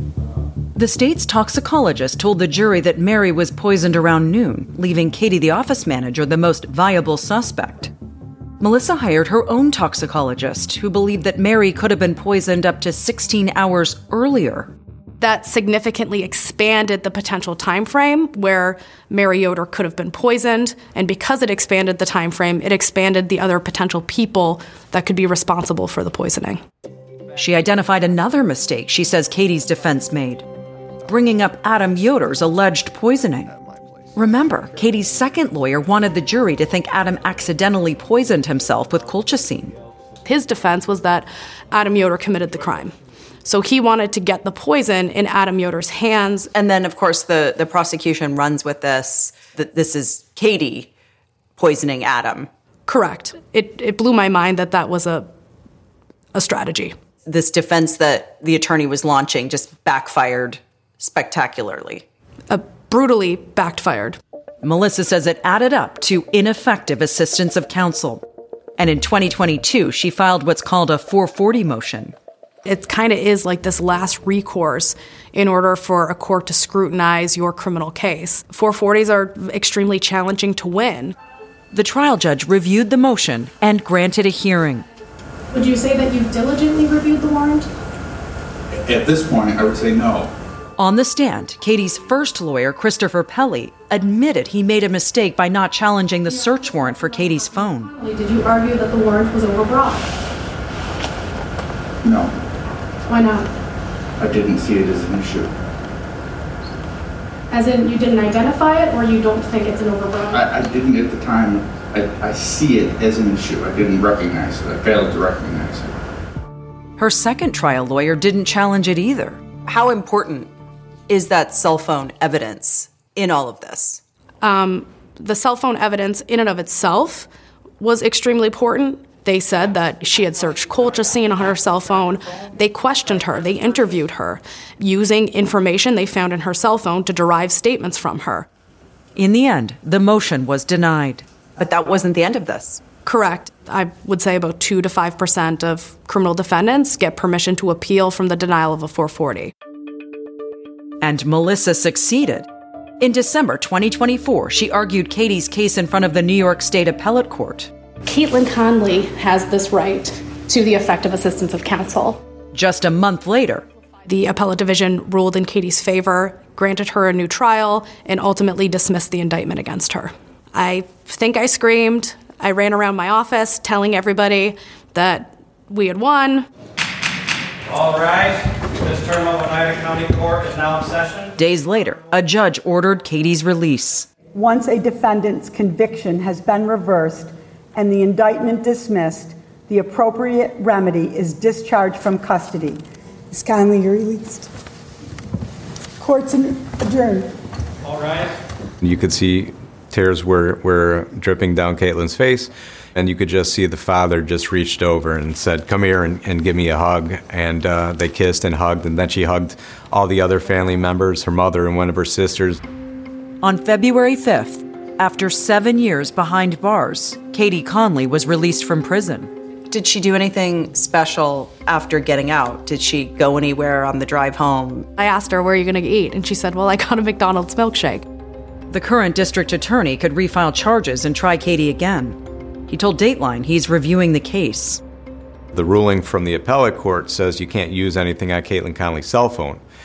The state's toxicologist told the jury that Mary was poisoned around noon, leaving Katie, the office manager, the most viable suspect. Melissa hired her own toxicologist, who believed that Mary could have been poisoned up to sixteen hours earlier. That significantly expanded the potential time frame where Mary Yoder could have been poisoned, and because it expanded the time frame, it expanded the other potential people that could be responsible for the poisoning. She identified another mistake she says Katie's defense made, bringing up Adam Yoder's alleged poisoning. Remember, Katie's second lawyer wanted the jury to think Adam accidentally poisoned himself with colchicine. His defense was that Adam Yoder committed the crime. So he wanted to get the poison in Adam Yoder's hands. And then, of course, the, the prosecution runs with this, that this is Katie poisoning Adam. Correct. It, it blew my mind that that was a, a strategy. This defense that the attorney was launching just backfired spectacularly. A brutally backfired. Melissa says it added up to ineffective assistance of counsel. And in twenty twenty-two, she filed what's called a four forty motion. It kind of is like this last recourse in order for a court to scrutinize your criminal case. four forties are extremely challenging to win. The trial judge reviewed the motion and granted a hearing. Would you say that you diligently reviewed the warrant? At this point, I would say no. On the stand, Katie's first lawyer, Christopher Pelly, admitted he made a mistake by not challenging the search warrant for Katie's phone. Did you argue that the warrant was overbroad? No. Why not? I didn't see it as an issue. As in, you didn't identify it, or you don't think it's an overbroad? I, I didn't at the time. I, I see it as an issue. I didn't recognize it. I failed to recognize it. Her second trial lawyer didn't challenge it either. How important is that cell phone evidence in all of this? Um, the cell phone evidence in and of itself was extremely important. They said that she had searched colchicine on her cell phone. They questioned her. They interviewed her using information they found in her cell phone to derive statements from her. In the end, the motion was denied. But that wasn't the end of this. Correct. I would say about two to five percent of criminal defendants get permission to appeal from the denial of a four forty. And Melissa succeeded. In December twenty twenty-four, she argued Katie's case in front of the New York State Appellate Court. Caitlin Conley has this right to the effective assistance of counsel. Just a month later, the appellate division ruled in Katie's favor, granted her a new trial, and ultimately dismissed the indictment against her. I think I screamed. I ran around my office telling everybody that we had won. All rise. This term of Oneida County Court is now in session. Days later, a judge ordered Katie's release. Once a defendant's conviction has been reversed and the indictment dismissed, the appropriate remedy is discharge from custody. Miz Conley, you're released. Court's adjourned. All rise. You could see tears were, were dripping down Caitlin's face, and you could just see the father just reached over and said, "Come here and, and give me a hug." And uh, they kissed and hugged, and then she hugged all the other family members, her mother and one of her sisters. On February fifth, after seven years behind bars, Katie Conley was released from prison. Did she do anything special after getting out? Did she go anywhere on the drive home? I asked her, "Where are you going to eat?" And she said, "Well, I got a McDonald's milkshake." The current district attorney could refile charges and try Katie again. He told Dateline he's reviewing the case. The ruling from the appellate court says you can't use anything on Caitlin Conley's cell phone.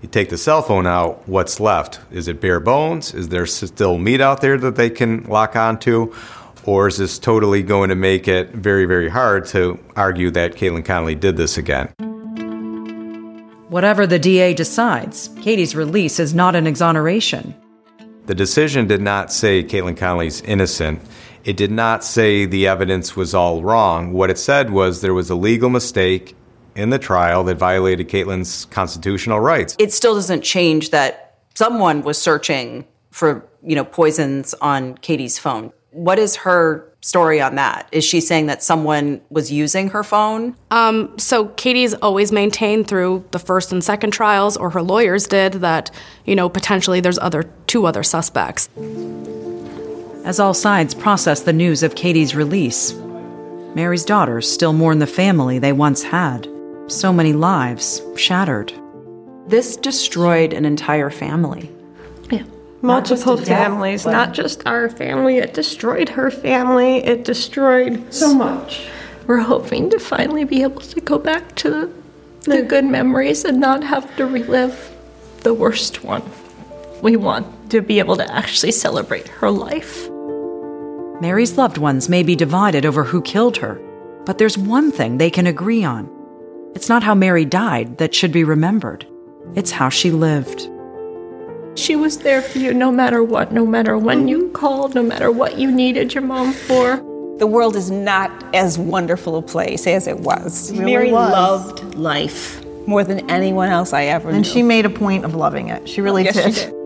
You take the cell phone out, what's left? Is it bare bones? Is there still meat out there that they can lock onto? Or is this totally going to make it very, very hard to argue that Caitlin Conley did this again? Whatever the D A decides, Katie's release is not an exoneration. The decision did not say Caitlin Conley's innocent. It did not say the evidence was all wrong. What it said was there was a legal mistake in the trial that violated Caitlin's constitutional rights. It still doesn't change that someone was searching for, you know, poisons on Katie's phone. What is her story on that? Is she saying that someone was using her phone? Um, so Katie's always maintained through the first and second trials, or her lawyers did, that, you know, potentially there's other two other suspects. As all sides process the news of Katie's release, Mary's daughters still mourn the family they once had. So many lives shattered. This destroyed an entire family. Yeah. Multiple families, not just our family. It destroyed her family. It destroyed so much. We're hoping to finally be able to go back to the, the good memories and not have to relive the worst one. We want to be able to actually celebrate her life. Mary's loved ones may be divided over who killed her, but there's one thing they can agree on. It's not how Mary died that should be remembered. It's how she lived. She was there for you no matter what, no matter when you called, no matter what you needed your mom for. The world is not as wonderful a place as it was. It really Mary was. loved life more than anyone else I ever knew. And she made a point of loving it. She really yes, did. She did.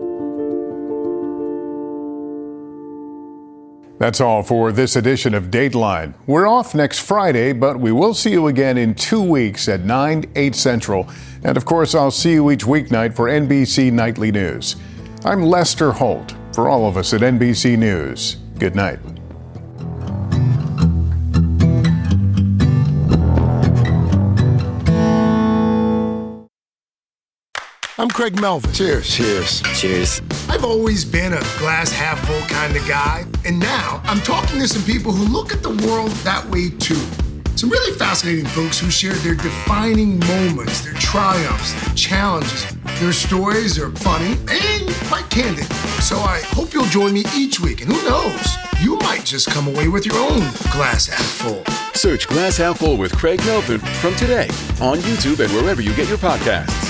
That's all for this edition of Dateline. We're off next Friday, but we will see you again in two weeks at nine, eight Central. And of course, I'll see you each weeknight for N B C Nightly News. I'm Lester Holt. For all of us at N B C News, good night. I'm Craig Melvin. Cheers. Cheers. Cheers. I've always been a glass half full kind of guy, and now I'm talking to some people who look at the world that way too. Some really fascinating folks who share their defining moments, their triumphs, their challenges. Their stories are funny and quite candid. So I hope you'll join me each week, and who knows, you might just come away with your own glass half full. Search Glass Half Full with Craig Melvin from today on YouTube and wherever you get your podcasts.